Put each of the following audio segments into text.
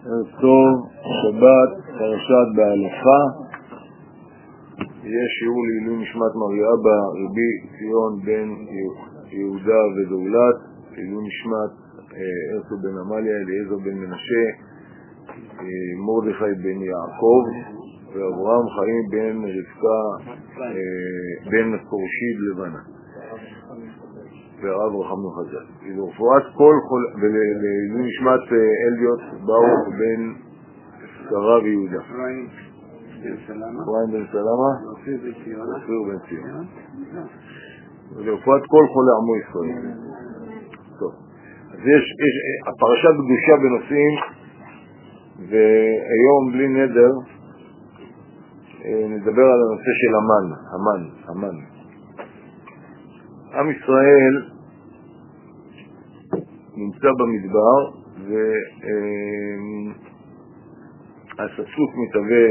טוב, שבת, פרשת בהלכה. יש שיעור לעילוי נשמת מריה אבא רבי ציון בן יהודה ודולת, לעילוי נשמת הרצל בן עמליה, אליעזר בן מנשה, מרדכי בן יעקב ואברהם חיים בן רבקה בן קורשיד לבנה והרב רחמנו חז"ל. לרפואת כל ולעילוי נשמת אליוט ברוך בן שרה ויהודה, אפרים בן סלמה ואופיר בן ציון, ולרפואת כל חולי עמו ישראל. טוב, אז יש הפרשה קדושה בנושאים, והיום בלי נדר נדבר על הנושא של המן. עם ישראל נמצא במדבר, והספסוף מתהווה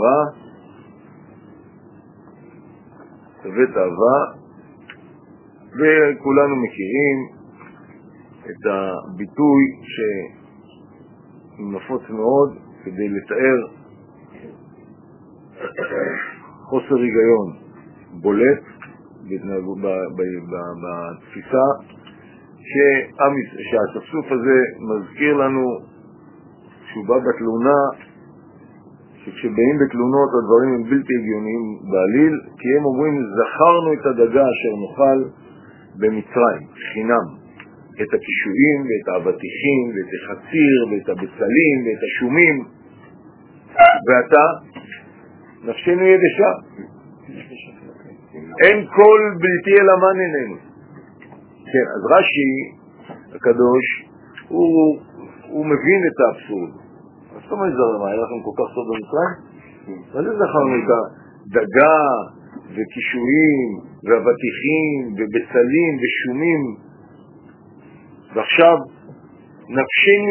תאווה, וכולנו מכירים את הביטוי שנפוץ מאוד כדי לתאר חוסר היגיון בולט בתפיסה שהספסוף הזה מזכיר לנו שהוא בא בתלונה, שכשבאים בתלונות הדברים הם בלתי הגיוניים בעליל, כי הם אומרים זכרנו את הדגה אשר נאכל במצרים חינם, את הקישואים ואת האבטיחים ואת החציר ואת הבצלים ואת השומים, ואתה נפשנו יבשה, אין כל בלתי אל המן איננו. כן, אז רש"י הקדוש הוא מבין את האבסורד. אז זאת אומרת, מה, היה לכם כל כך סוד במצרים? מה זה זכרנו את הדגה וקישואים ואבטיחים ובצלים ושומים, ועכשיו נפשנו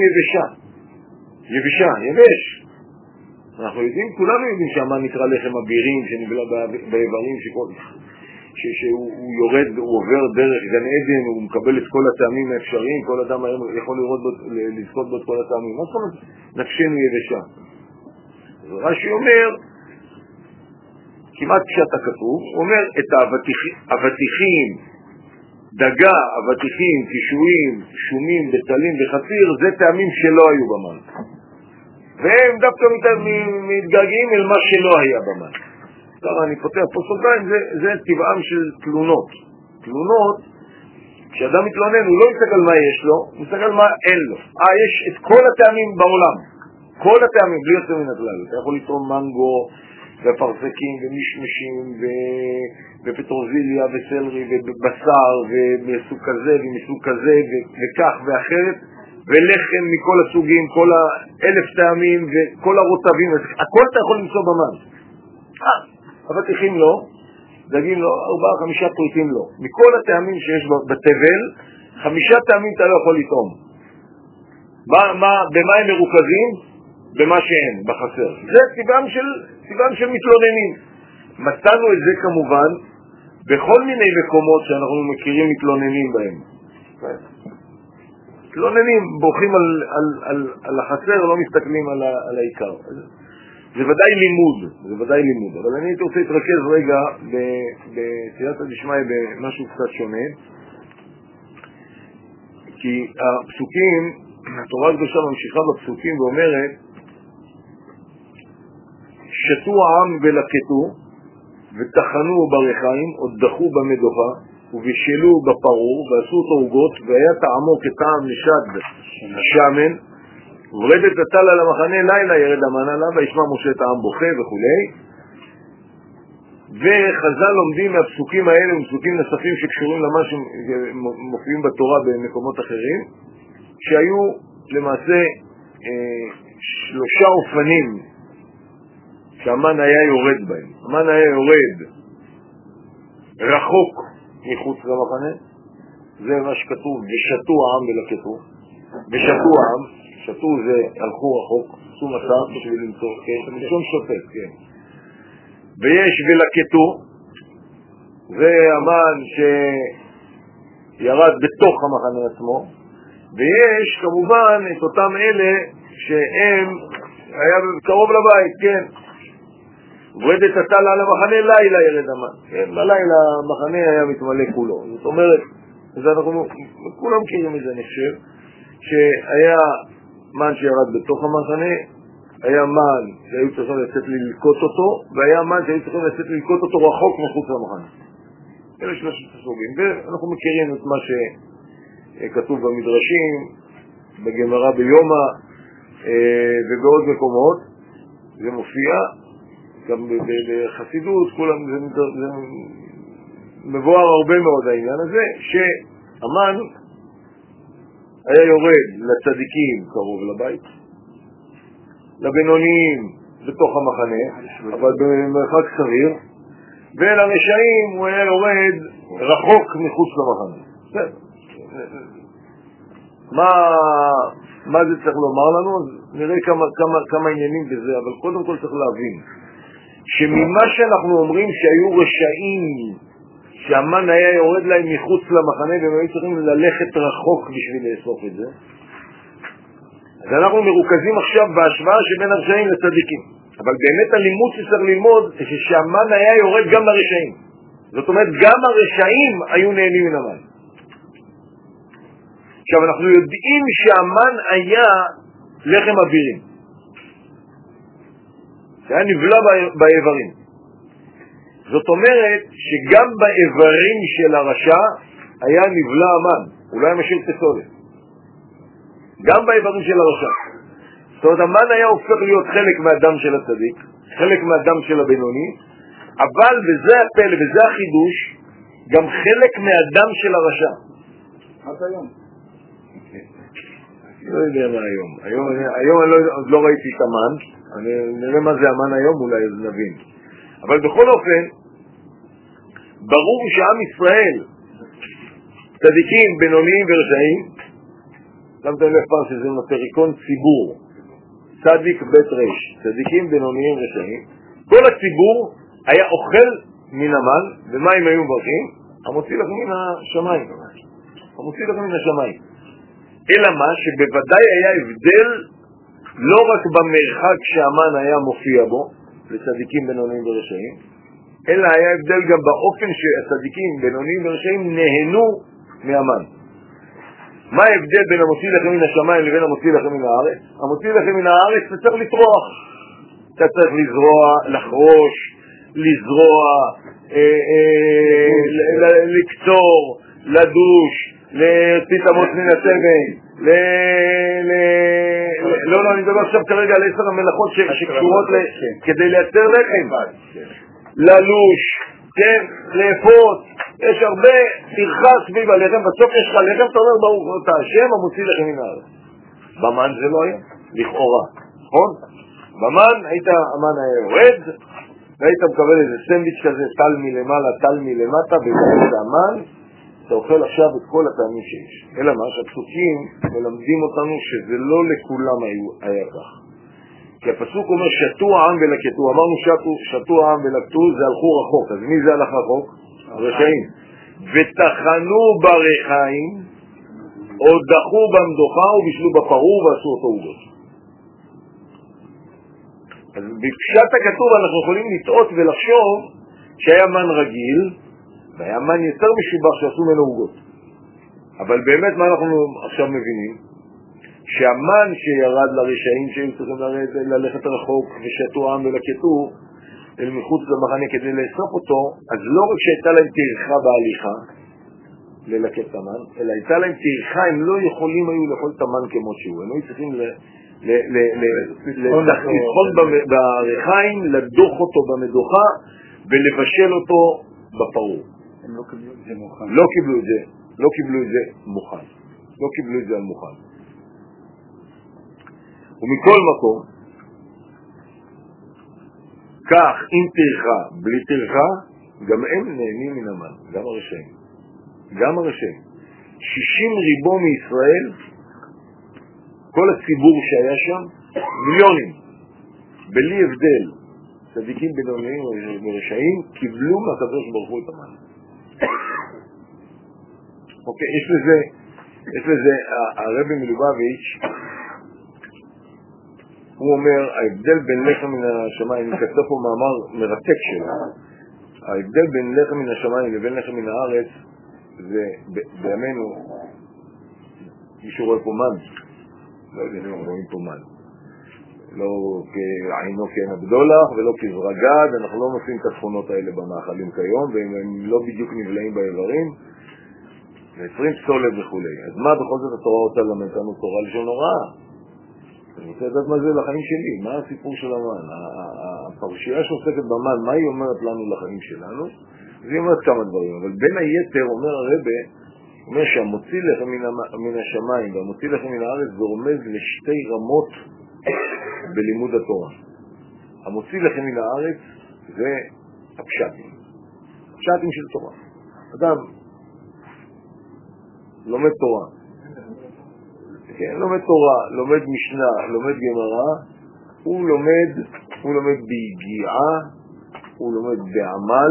יבש. אנחנו יודעים, כולנו יודעים שהמן נקרא לחם אבירים שנבלה באיברים, שהוא יורד, הוא עובר דרך גן עדן, הוא מקבל את כל הטעמים האפשריים, כל אדם יכול לזכות בו את כל הטעמים. מה זאת אומרת? נפשנו יבשה. אז רש"י אומר, כמעט פשט הכתוב, הוא אומר את האבטיחים, דגה, אבטיחים, קישואים, שומים, בצלים וחציר, זה טעמים שלא היו במן. והם דווקא מתגעגעים אל מה שלא היה במן. טוב, אני פותח פה סוגריים, זה טבעם של תלונות. תלונות, כשאדם מתלונן, הוא לא מסתכל מה יש לו, הוא מסתכל מה אין לו. יש את כל הטעמים בעולם. כל הטעמים, בלי יוצא מן הכלל. אתה יכול לתרום מנגו, ופרסקים, ומשמשים, ופטרוזיליה, וסלרי, ובשר, ומסוג כזה, ומסוג כזה, וכך ואחרת. ולחם מכל הסוגים, כל 1,000 טעמים וכל הרוטבים, הכל אתה יכול למצוא במן. אבטיחים לא, דגים לא, 4-5 פריטים לא. מכל הטעמים שיש בתבל, 5 טעמים אתה לא יכול לטעום. במה הם מרוכזים? במה שאין, בחסר. זה טבעם של מתלוננים. מצאנו את זה כמובן בכל מיני מקומות שאנחנו מכירים מתלוננים בהם. מתלוננים, בורחים על החסר, לא מסתכלים על העיקר. זה ודאי לימוד, אבל אני רוצה להתרכז רגע בסייעתא דשמיא במשהו קצת שונה, כי הפסוקים, התורה הקדושה ממשיכה בפסוקים ואומרת, שתו העם ולקטו ותחנו ברחיים, עוד דחו במדוחה, ובשלו בפרור, ועשו אותו עוגות, והיה טעמו כטעם נשד השמן, ורדת הטל על המחנה לילה ירד המן עליו, וישמע משה את העם בוכה וכו'. וחז"ל לומדים מהפסוקים האלה ומפסוקים נוספים שקשורים למה שמופיעים בתורה במקומות אחרים, שהיו למעשה 3 אופנים שהמן היה יורד בהם. המן היה יורד רחוק מחוץ למחנה, זה מה שכתוב, ושתו העם ולקטו. ושתו העם, שתו זה הלכו רחוק, עשו מסע בשביל למצוא, כן, מלשון שוטט, כן. ויש ולקטו, זה המן שירד בתוך המחנה עצמו, ויש כמובן את אותם אלה שהם, היה קרוב לבית, כן. ורדת הטל על המחנה, לילה ירד המן. כן, בלילה המחנה היה מתמלא כולו. זאת אומרת, אנחנו כולם מכירים את זה, אני חושב, שהיה מן שירד בתוך המחנה, היה מן שהיו צריכים לצאת ללקוט אותו, והיה מן שהיו צריכים לצאת ללקוט אותו רחוק מחוץ למחנה. אלה שלושת הסוגים. ואנחנו מכירים את מה שכתוב במדרשים, בגמרא ביומא, ובעוד מקומות. זה מופיע, גם בחסידות, כולם, זה מבואר הרבה מאוד העניין הזה, שהמן היה יורד לצדיקים קרוב לבית, לבינוניים בתוך המחנה, אבל במרחק סביר, ולרשעים הוא היה יורד רחוק מחוץ למחנה. מה זה צריך לומר לנו? נראה כמה עניינים בזה, אבל קודם כל צריך להבין שממה שאנחנו אומרים שהיו רשעים, שהמן היה יורד להם מחוץ למחנה והם היו צריכים ללכת רחוק בשביל לאסוף את זה, אז אנחנו מרוכזים עכשיו בהשוואה שבין הרשעים לצדיקים. אבל באמת הלימוד שצריך ללמוד זה שהמן היה יורד גם לרשעים. זאת אומרת, גם הרשעים היו נהנים מן המן. עכשיו אנחנו יודעים שהמן היה לחם אווירים. זה היה נבלע באיברים. זאת אומרת שגם באיברים של הרשע היה נבלע המן. הוא לא היה משאיר פסולת. גם באיברים של הרשע. זאת אומרת, המן היה הופך להיות חלק מהדם של הצדיק, חלק מהדם של הבינוני, אבל וזה הפלא וזה החידוש, גם חלק מהדם של הרשע. עד היום. לא יודע מה היום. היום אני עוד לא ראיתי את המן, נראה מה זה המן היום, אולי אז נבין. אבל בכל אופן, ברור שעם ישראל, צדיקים, בינוניים ורשעים, שמתם לב פעם שזה מטריקון ציבור, צדיק בית רש, צדיקים, בינוניים ורשעים, כל הציבור היה אוכל מן המן, ומה הם היו מברכים? המוציא לכם מן השמיים. המוציא לכם מן השמיים. אלא מה שבוודאי היה הבדל לא רק במרחק שהמן היה מופיע בו, לצדיקים, בינוניים ורשעים, אלא היה הבדל גם באופן שהצדיקים, בינוניים ורשעים נהנו מהמן. מה ההבדל בין המוציא לכם מן השמיים לבין המוציא לכם מן הארץ? המוציא לכם מן הארץ זה צריך לטרוח. אתה צריך לזרוע, לחרוש, לזרוע, לקצור, לדוש, להוציא את המוץ מן הסבל, לא, אני מדבר עכשיו כרגע על 10 המלאכות שקשורות כדי לייצר לחם. ללוש, כן, לאפות, יש הרבה טרחה סביב הלחם, בסוף יש לך לחם, אתה אומר ברוך אתה השם המוציא לכם מן הארץ. במן זה לא היה, לכאורה, נכון? במן המן היה יורד, והיית מקבל איזה סנדוויץ' כזה, טל מלמעלה, טל מלמטה, ובאמת המן, אתה אוכל עכשיו את כל הטעמים שיש. אלא מה שהפסוקים מלמדים אותנו שזה לא לכולם היה כך. כי הפסוק אומר שתו העם ולקטו, אמרנו שתו העם ולקטו, זה הלכו רחוק, אז מי זה הלך רחוק? הרשעים. ותחנו ברחיים, או דחו במדוחה ובישלו בפרור ועשו אותו עוגות. אז בפשט הכתוב אנחנו יכולים לטעות ולחשוב שהיה מן רגיל, והיה מן יותר משובח שעשו ממנו עוגות. אבל באמת מה אנחנו עכשיו מבינים? שהמן שירד לרשעים שהם צריכים ללכת רחוק ושתו העם ולקטו אל מחוץ למחנה כדי לאסוף אותו, אז לא רק שהייתה להם טרחה בהליכה ללקט את המן, אלא הייתה להם טרחה, הם לא יכולים היו לאכול את המן כמו שהוא, הם היו צריכים לטחון ברחיים, לדוח אותו במדוחה ולבשל אותו בפרור. הם לא קיבלו את זה מוכן. לא קיבלו את זה מוכן. לא קיבלו את זה על מוכן. ומכל מקום, כך אם טרחה, בלי טרחה, גם הם נהנים מן המן, גם הרשעים. 60 ריבו מישראל, כל הציבור שהיה שם, מיליונים, בלי הבדל, צדיקים בינוניים ורשעים, קיבלו מהקדוש ברוך הוא את המן. אוקיי, יש לזה הרבי מלובביץ' הוא אומר, ההבדל בין לחם מן השמיים, אני כתב פה מאמר מרתק שלו, ההבדל בין לחם מן השמיים לבין לחם מן הארץ, זה בימינו, מישהו רואה פה מן, לא יודע, רואים פה מן. לא כעינו כעין הבדולח ולא כזרגד, אנחנו לא מוצאים את התכונות האלה במאכלים כיום, והם לא בדיוק נבלעים באיברים, ו20 סולת וכו'. אז מה בכל זאת התורה רוצה ללמד לנו? תורה לשון הוראה. אני רוצה לדעת מה זה לחיים שלי, מה הסיפור של המן. הפרשייה שעוסקת במן, מה היא אומרת לנו לחיים שלנו? אז היא אומרת כמה דברים, אבל בין היתר אומר הרבה, אומר שהמוציא לחם מן השמיים והמוציא לחם מן הארץ זה רומז לשתי רמות בלימוד התורה. המוציא לכם מן הארץ זה הפשטים. הפשטים של תורה. אדם לומד תורה. כן, לומד תורה, לומד משנה, לומד גמרא, הוא לומד ביגיעה, הוא לומד בעמל,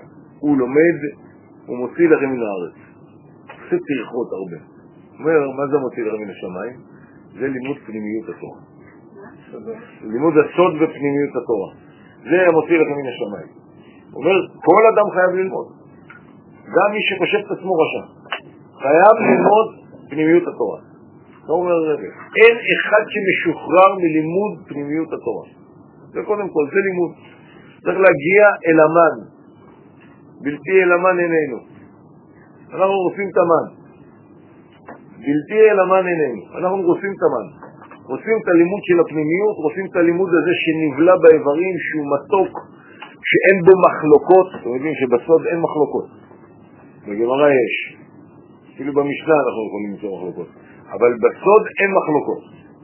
הוא מוציא לכם מן הארץ. עושה תרחות הרבה. אומר, מה זה מוציא לכם מן השמיים? זה לימוד פנימיות התורה. לימוד הסוד ופנימיות התורה. זה מוציא לכם מן השמיים. הוא אומר, כל אדם חייב ללמוד. גם מי שחושב את עצמו רשע. חייב ללמוד פנימיות התורה. הוא אומר, אין אחד שמשוחרר מלימוד פנימיות התורה. זה קודם כל, זה לימוד. צריך להגיע אל המן. בלתי אל המן איננו. אנחנו רוצים את המן. בלתי אל המן איננו. אנחנו רוצים את המן. רוצים את הלימוד של הפנימיות, רוצים את הלימוד הזה שנבלע באיברים, שהוא מתוק, שאין בו מחלוקות. אתם יודעים שבסוד אין מחלוקות. בגמרא יש. אפילו במשנה אנחנו יכולים למצוא מחלוקות. אבל בסוד אין מחלוקות.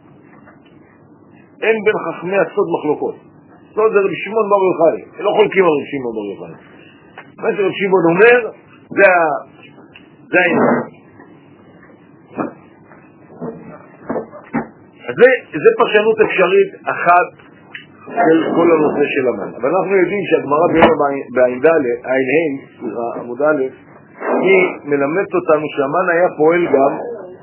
אין בין חכמי הסוד מחלוקות. סוד זה רב שמעון בר יוחאי. לא חולקים על רב שמעון בר יוחאי. מה שרב שמעון אומר, זה העניין. זה פרשנות אפשרית אחת של כל הנושא של המן. אבל אנחנו יודעים שהגמרא בעין עמוד א', היא מלמדת אותנו שהמן היה פועל גם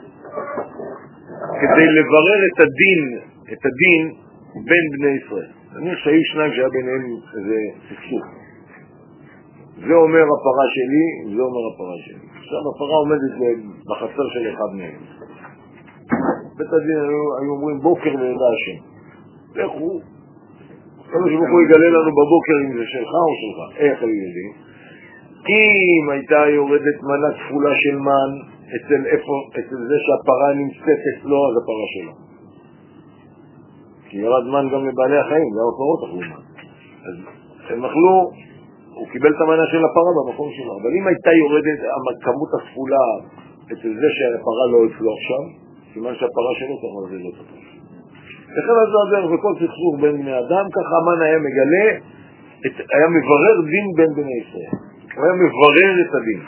כדי לברר את הדין בין בני ישראל. אני חושב שהיו שניים שהיה ביניהם איזה סכסוך. זה אומר הפרה שלי, זה אומר הפרה שלי. עכשיו הפרה עומדת בחצר של אחד מהם. בית הדין היו אומרים בוקר וידע השם. לכו, כל שבוק הוא יגלה לנו בבוקר אם זה שלך או שלך. איך היו יודעים? אם הייתה יורדת מנה כפולה של מן אצל זה שהפרה נמצאת אצלו, אז הפרה שלו. כי ירד מן גם לבעלי החיים, זה הפרות אכלו מן. אז הם אכלו, הוא קיבל את המנה של הפרה במקום שלו. אבל אם הייתה יורדת הכמות הכפולה אצל זה שהפרה לא אצלו עכשיו, סימן שהפרה שלו צריך לזה לא תפוש. לכן אז זה עזר, וכל סכסוך בין בני אדם, ככה המן היה מגלה, היה מברר דין בין בני ישראל. הוא היה מברר את הדין.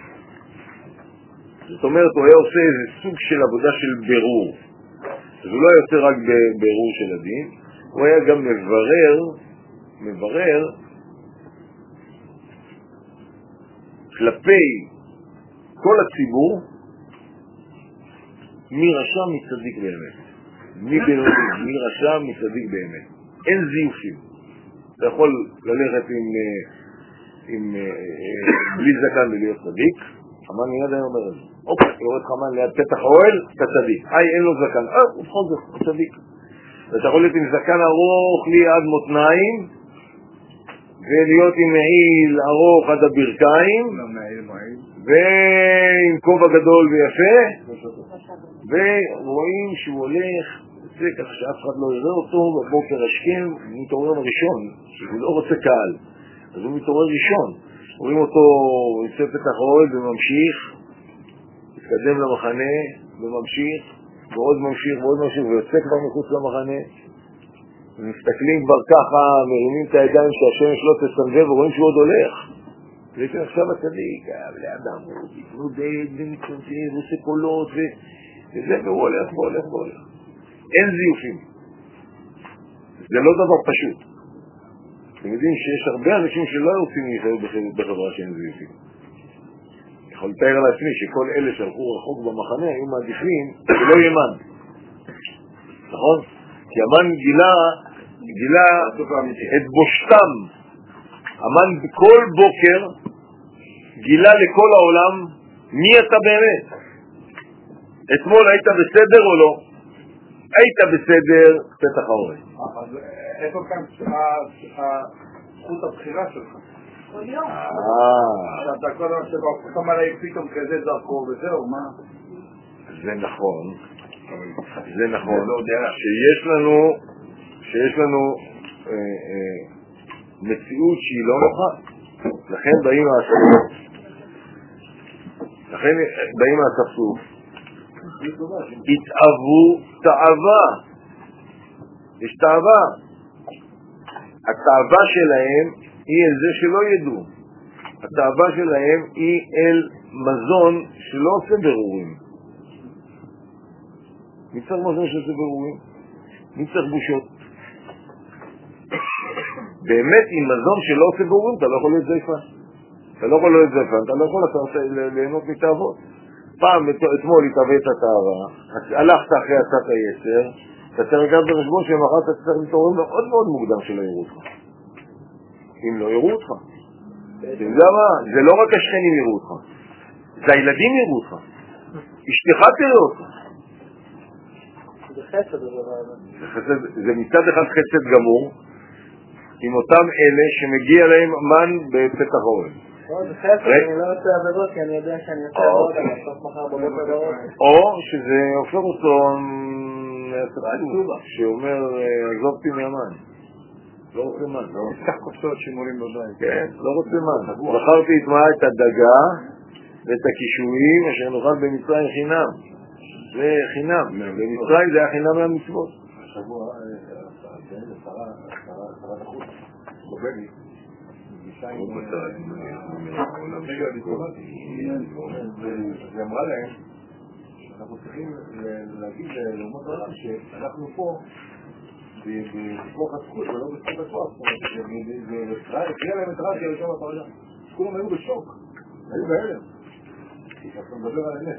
זאת אומרת, הוא היה עושה איזה סוג של עבודה של בירור. אז הוא לא היה עושה רק בירור של הדין, הוא היה גם מברר כלפי כל הציבור מי רשע מצדיק באמת. מי רשע מצדיק באמת. אין זיופים. אתה יכול ללכת בלי זקן ולהיות צדיק, המן מיד היה אומר את זה. יורד חמן ליד פתח האוהל, אתה צדיק. אין לו זקן. הוא בכל זאת, הוא צדיק. ואתה יכול להיות עם זקן ארוך לי עד מותניים, ולהיות עם מעיל ארוך עד הברכיים, ועם כובע גדול ויפה, ורואים שהוא הולך, זה ככה שאף אחד לא יראה אותו, בבוקר השכם, הוא מתעורר ראשון, שהוא לא רוצה קהל, אז הוא מתעורר ראשון. רואים אותו יוצא פתח האוהל וממשיך, מתקדם למחנה וממשיך, ועוד ממשיך, ויוצא כבר מחוץ למחנה, ומסתכלים כבר ככה, מרימים את הידיים שהשמש לא תסנבב, ורואים שהוא עוד הולך. וכן עכשיו הצדיק, לאדם, הוא מתמודד ומתמודד, ועושה קולות, וזה, והוא הולך. אין זיופים. זה לא דבר פשוט. אתם יודעים שיש הרבה אנשים שלא רוצים להיחיות בחברה שאין זיופים. יכול לתאר לעצמי שכל אלה שהלכו רחוק במחנה היו מעדיפים שלא יהיה מן. נכון? כי המן גילה את בושתם. המן בכל בוקר גילה לכל העולם מי אתה באמת. אתמול היית בסדר או לא? היית בסדר, פתח האורן. אז איפה כאן זכות הבחירה שלך? שאתה כל הזמן שבא עליי פתאום כזה דרכו וזהו, מה? זה נכון שיש לנו מציאות שהיא לא נוחה, לכן באים מהספסוף, התאהבו תאווה, יש תאווה, התאווה שלהם היא אל זה שלא ידעו, התאווה שלהם היא אל מזון שלא עושה ברורים. מי צריך מזון שעושה ברורים? מי צריך בושות? באמת עם מזון שלא עושה ברורים אתה לא יכול להיות זייפן, אתה לא יכול ליהנות מתאוות. פעם אתמול התאווית התאווה, הלכת אחרי הצעת היצר, אתה צריך לקחת בחשבון שמחר אתה צריך להתעורר מאוד מאוד מוקדם שלא יראו אותך. אם לא יראו אותך, אתה יודע מה? זה לא רק השכנים יראו אותך, זה הילדים יראו אותך, אשתך תראה אותך. זה מצד אחד חסד גמור עם אותם אלה שמגיע להם מן בפתח האוהל. זה חסד, אני לא רוצה עבירות כי אני יודע שאני עושה עבוד על הסוף מחר בבוקר בעוד. או שזה הופך אותו שאומר עזובתי מהמן, לא רוצה מן, כך קופצות שימורים בבית. כן, לא רוצה מן. בחרתי את הדגה ואת הקישואים אשר נאכל במצרים חינם. זה חינם, במצרים זה היה חינם מהמצוות. השבוע, שרת החוץ, גובלי, היא אמרה להם שאנחנו צריכים להגיד לאומות העולם שאנחנו פה בכוח הזכות ולא בזכות הכוח. הקריאה להם את רש"י הראשון בפרשה. כולם היו בשוק, היו בהלם. אנחנו מדבר על האמת.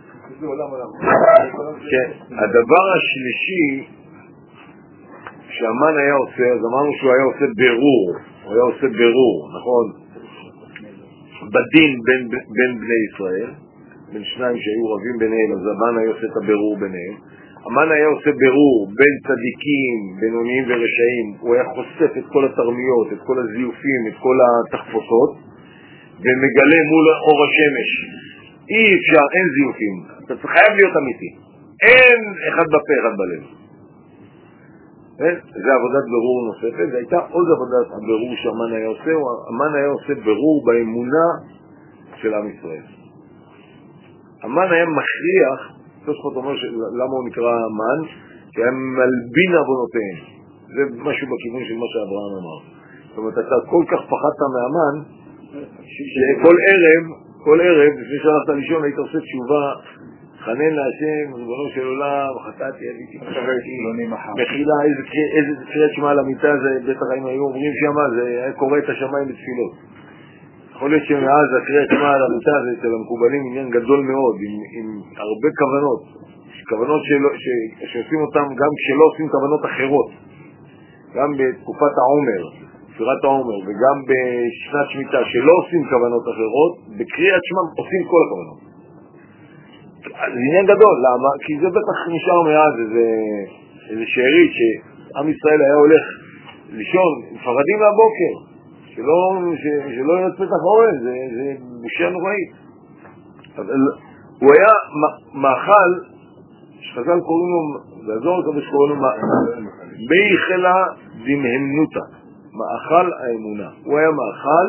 כן, הדבר השלישי שהמן היה עושה, אז אמרנו שהוא היה עושה בירור, הוא היה עושה בירור, נכון? בדין בין בני ישראל, בין שניים שהיו רבים ביניהם, אז המן היה עושה את הבירור ביניהם. המן היה עושה בירור בין צדיקים, בינוניים ורשעים, הוא היה חושף את כל התרמיות, את כל הזיופים, את כל התחפושות, ומגלה מול אור השמש. אי אפשר, אין זיופים, אתה חייב להיות אמיתי, אין אחד בפה אחד בלב. זה עבודת ברור נוספת, זה הייתה עוד עבודת הברור שהמן היה עושה, המן היה עושה ברור באמונה של עם ישראל. המן היה מכריח, תוספות אומר למה הוא נקרא המן, כי היה מלבין עוונותיהם, זה משהו בכיוון של מה שאברהם אמר. זאת אומרת, אתה כל כך פחדת מהמן, כל ערב, לפני שהלכת לישון, היית עושה תשובה, חנן להשם, ריבונו של עולם, חטאתי, עשיתי מחשבתי, מחילה, איזה קריאת שמע על המיטה, זה בטח אם היו אומרים שמה, זה היה קורא את השמיים בתפילות. יכול להיות שמאז הקריאת שמע על המיטה, זה אצל המקובלים עניין גדול מאוד, עם הרבה כוונות, כוונות שעושים אותם גם כשלא עושים כוונות אחרות, גם בתקופת העומר, ספירת העומר, וגם בשנת שמיטה שלא עושים כוונות אחרות, בקריאת שמע עושים כל הכוונות. זה עניין גדול, למה? כי זה בטח נשאר מאז איזה שארית שעם ישראל היה הולך לישון, מפחדים מהבוקר, שלא יהיה פתח האוהל, זה בושה נוראית. הוא היה מאכל, שחז"ל קוראים לו, באזור הקדוש קוראים לו ביחלה דמהמנותה, מאכל האמונה. הוא היה מאכל,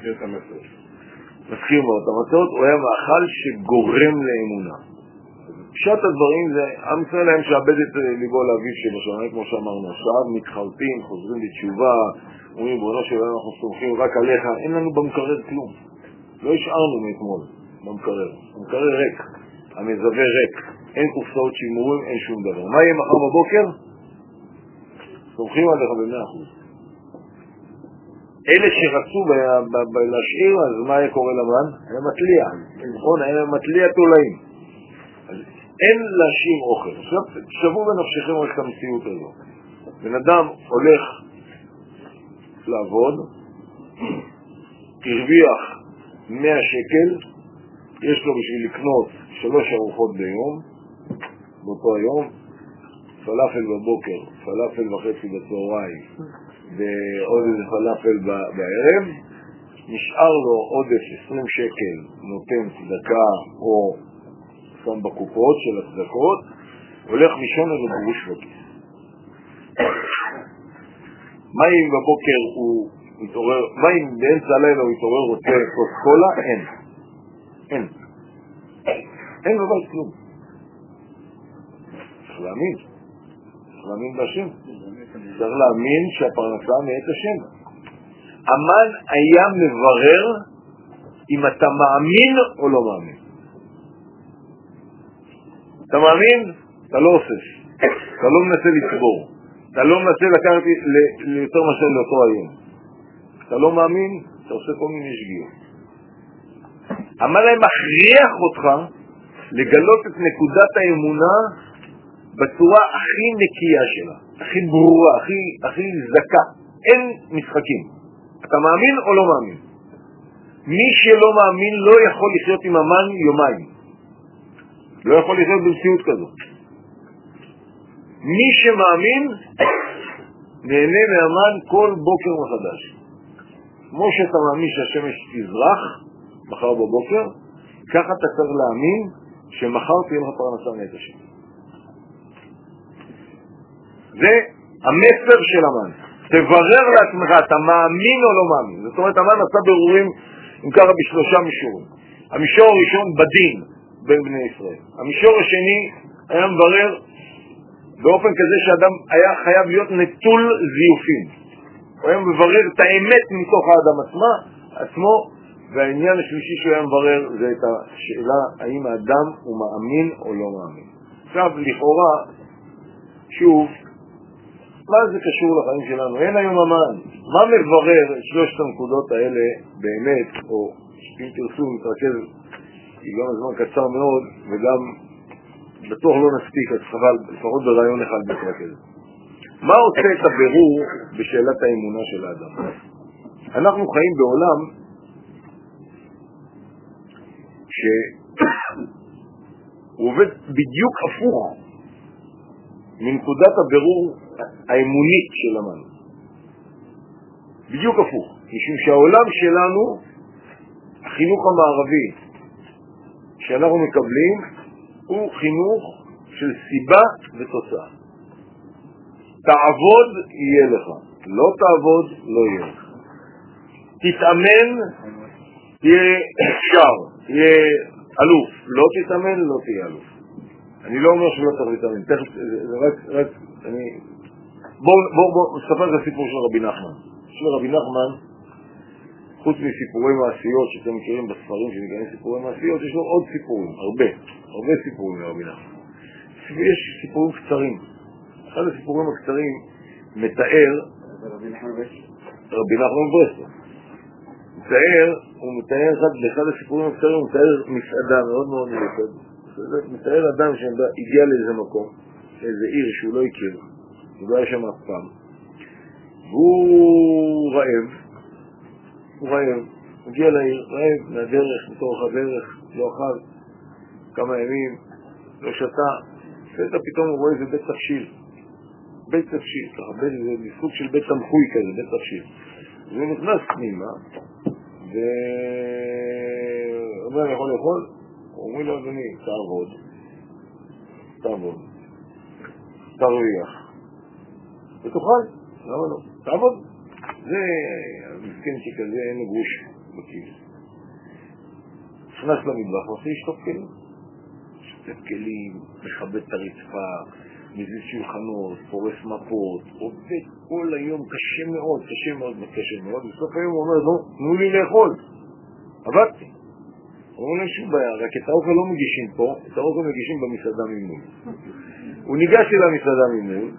מזכיר מאוד המצות, הוא היה מאכל שגורם לאמונה. פשט הדברים זה, עם ישראל היה משעבד את ליבו לאביו שבשמיים, כמו שאמרנו עכשיו, מתחרטים, חוזרים לתשובה, אומרים בונו שלנו אנחנו סומכים רק עליך, אין לנו במקרר כלום. לא השארנו מאתמול במקרר, המקרר ריק, המזווה ריק, אין קופסאות שימורים, אין שום דבר. מה יהיה מחר בבוקר? סומכים עליך ב100%. אלה שרצו להשאיר, אז מה היה קורה למן? היה מטליע, נכון? היה מטליע תולעים. אז אין להשאיר אוכל. עכשיו, תשבו בנפשכם רק את המציאות הזאת. בן אדם הולך לעבוד, הרוויח 100 שקל, יש לו בשביל לקנות 3 ארוחות ביום, באותו היום, פלאפל בבוקר, פלאפל וחצי בצהריים, ועוד איזה פלאפל בערב, נשאר לו עודף 20 שקל, נותן צדקה או שם בקופות של הצדקות, הולך לישון על הגרוש בכיס. מה אם בבוקר הוא מתעורר, מה אם באמצע הלילה הוא מתעורר רוצה כוס קולה? אין בבית כלום. צריך להאמין. צריך להאמין בהשם. צריך להאמין שהפרנסה מאת השם. המן היה מברר אם אתה מאמין או לא מאמין. אתה מאמין? אתה לא אוסף. אתה לא מנסה לצבור. אתה לא מנסה לקחת ליותר משל לאותו היום. אתה לא מאמין, אתה עושה כל מיני שגיאות. המן היה מכריח אותך לגלות את נקודת האמונה בצורה הכי נקייה שלה, הכי ברורה, הכי זקה. אין משחקים. אתה מאמין או לא מאמין? מי שלא מאמין לא יכול לחיות עם המן יומיים. לא יכול לחיות במציאות כזאת. מי שמאמין נהנה מהמן כל בוקר מחדש. כמו שאתה מאמין שהשמש תזרח מחר בבוקר, ככה אתה צריך להאמין שמחר תהיה לך פרנסה מאת השם. זה המסר של המן. תברר לעצמך, אתה מאמין או לא מאמין. זאת אומרת, המן עשה ברורים אם ככה ב3 מישורים. המישור הראשון בדין בין בני ישראל. המישור השני היה מברר באופן כזה שאדם היה חייב להיות נטול זיופים. הוא היה מברר את האמת מתוך האדם עצמו, והעניין השלישי שהוא היה מברר זה את השאלה האם האדם הוא מאמין או לא מאמין. עכשיו, לכאורה, שוב, מה זה קשור לחיים שלנו? אין היום המן. מה מברר את 3 הנקודות האלה באמת, או אם תרצו מתרכז, כי גם הזמן קצר מאוד, וגם בטוח לא נספיק, אז חבל, לפחות ברעיון אחד מתרכז. מה עושה את הבירור בשאלת האמונה של האדם? אנחנו חיים בעולם שהוא עובד בדיוק הפוך מנקודת הבירור האמונית של המן. בדיוק הפוך. משום שהעולם שלנו, החינוך המערבי שאנחנו מקבלים, הוא חינוך של סיבה ותוצאה. תעבוד, יהיה לך. לא תעבוד, לא יהיה לך. תתאמן, תהיה אפשר, תהיה אלוף. לא תתאמן, לא תהיה אלוף. אני לא אומר שלא צריך להתאמן. תכף, זה רק, בואו נספר את הסיפור של רבי נחמן. של רבי נחמן, חוץ מסיפורי מעשיות שאתם מכירים בספרים שנקראים סיפורי מעשיות, יש לו עוד סיפורים, הרבה סיפורים לרבי נחמן. יש סיפורים קצרים. אחד הסיפורים הקצרים מתאר רבי נחמן ברסלב. הוא מתאר באחד הסיפורים הקצרים, הוא מתאר מסעדה מאוד מאוד מיוחד. מתאר אדם שהגיע לאיזה מקום, לאיזה עיר שהוא לא הכיר, הוא לא היה שם אף פעם, והוא רעב, הגיע לעיר, רעב מהדרך, מתוך הדרך, לא אכל כמה ימים, לא שתה, פתאום הוא רואה איזה בית תבשיל, ככה, זה סוג של בית תמחוי כזה, בית תבשיל. והוא נכנס פנימה, ואומר, אני יכול לאכול? הוא אומר לו, אדוני, תעבוד, תרוויח, ותאכל, למה לא? תעבוד. זה המסכן שכזה, אין גרוש בכיס. נכנס למטבח, ועושה לשטוף כלים. שטף כלים, מכבד את הרצפה, מזיז שולחנות, פורס מפות, עובד כל היום, קשה מאוד, בסוף היום הוא אומר, תנו לי לאכול. עבדתי. הוא אומר שום בעיה, רק את האוכל לא מגישים פה, את האוכל מגישים במסעדה ממול. הוא ניגש אל המסעדה ממול,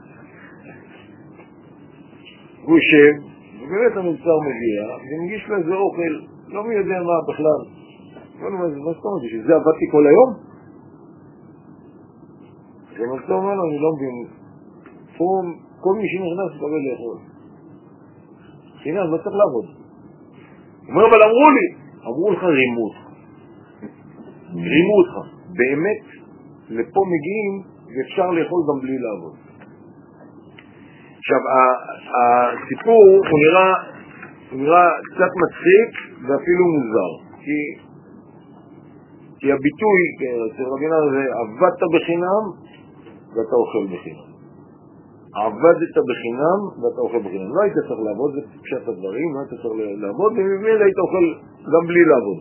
הוא יושב, ובאמת המוצר מגיע, ומגיש לו איזה אוכל, לא מי יודע מה בכלל. מה זאת אומרת, שזה עבדתי כל היום? אז המוצר אומר לו, אני לא מבין. פה כל מי שנכנס מקבל לאכול. הנה, אז לא צריך לעבוד. הוא אומר, אבל אמרו לך רימו אותך. רימו אותך. באמת, לפה מגיעים ואפשר לאכול גם בלי לעבוד. עכשיו, הסיפור הוא נראה קצת מצחיק ואפילו מוזר. כי הביטוי, אצל רבינה זה, עבדת בחינם ואתה אוכל בחינם. עבדת בחינם ואתה אוכל בחינם. לא היית צריך לעבוד, זה פשט הדברים, לא היית צריך לעבוד, וממילא היית אוכל גם בלי לעבוד.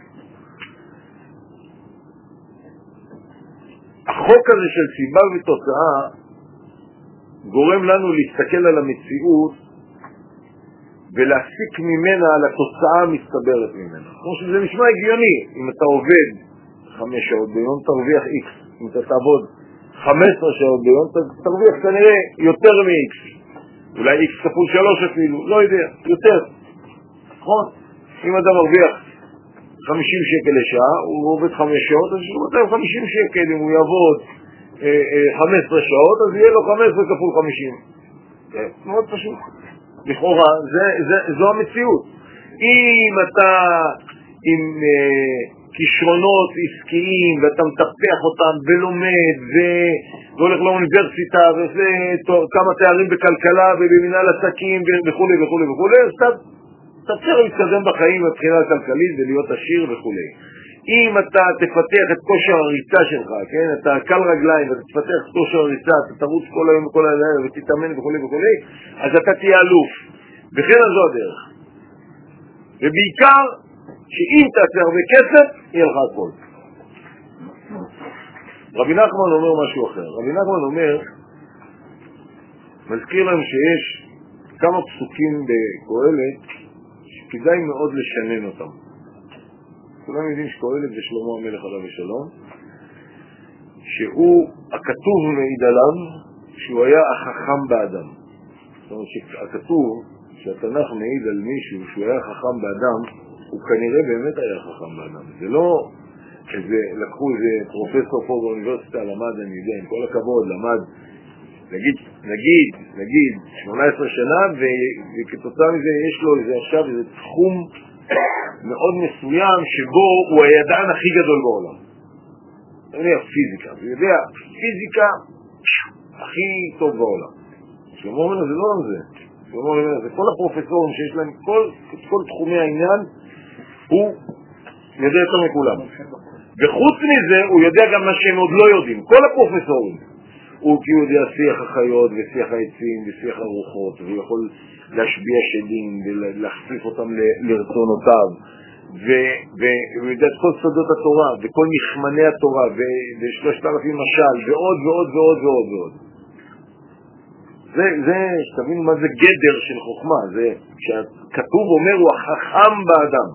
החוק הזה של סיבה ותוצאה גורם לנו להסתכל על המציאות ולהסיק ממנה על התוצאה המסתברת ממנה. כמו שזה נשמע הגיוני, אם אתה עובד 5 שעות ביום תרוויח X, אם אתה תעבוד 15 שעות ביום תרוויח כנראה יותר מ-X, אולי X כפול 3 אפילו, לא יודע, יותר. נכון? אם אתה מרוויח 50 שקל לשעה, הוא עובד 5 שעות, אז הוא יותר 50 שקל, אם הוא יעבוד 15 שעות, אז יהיה לו 15 כפול 50. זה מאוד פשוט. לכאורה, זו המציאות. אם אתה עם כישרונות עסקיים, ואתה מטפח אותם ולומד, והולך לאוניברסיטה, וזה כמה תארים בכלכלה ובמנהל עסקים וכו' וכו' וכו', אז אתה צריך להתקדם בחיים מבחינה כלכלית ולהיות עשיר וכו'. אם אתה תפתח את כושר הריצה שלך, כן? אתה קל רגליים ואתה תפתח את כושר הריצה, אתה תרוץ כל היום וכל הלילה ותתאמן וכו' וכו', אז אתה תהיה אלוף. וכן זו הדרך. ובעיקר, שאם תעשה הרבה כסף, יהיה לך הכל. רבי נחמן אומר משהו אחר. רבי נחמן אומר, מזכיר להם שיש כמה פסוקים בקהלת שכדאי מאוד לשנן אותם. כולם יודעים שקהלת זה שלמה המלך עליו ושלום, שהוא, הכתוב מעיד עליו, שהוא היה החכם באדם. זאת אומרת שהכתוב, שהתנ"ך מעיד על מישהו שהוא היה חכם באדם, הוא כנראה באמת היה חכם באדם. זה לא לקחו איזה פרופסור פה באוניברסיטה, למד, אני יודע, עם כל הכבוד, למד, נגיד 18 שנה, וכתוצאה מזה יש לו עכשיו איזה תחום מאוד מסוים שבו הוא הידען הכי גדול בעולם. אני יודע, פיזיקה. הוא יודע, פיזיקה הכי טוב בעולם. שלמה אומר, זה לא זה. שלמה אומר, זה כל הפרופסורים שיש להם, כל תחומי העניין, הוא יודע יותר מכולם. וחוץ מזה, הוא יודע גם מה שהם עוד לא יודעים. כל הפרופסורים. הוא כי הוא יודע שיח החיות ושיח העצים ושיח הרוחות, והוא יכול להשביע שדים ולהחשיף אותם לרצונותיו, והוא יודע את כל סודות התורה וכל מכמני התורה ו3,000 משל ועוד ועוד ועוד ועוד ועוד. זה, שתבינו מה זה גדר של חוכמה, זה שהכתוב אומר הוא החכם באדם.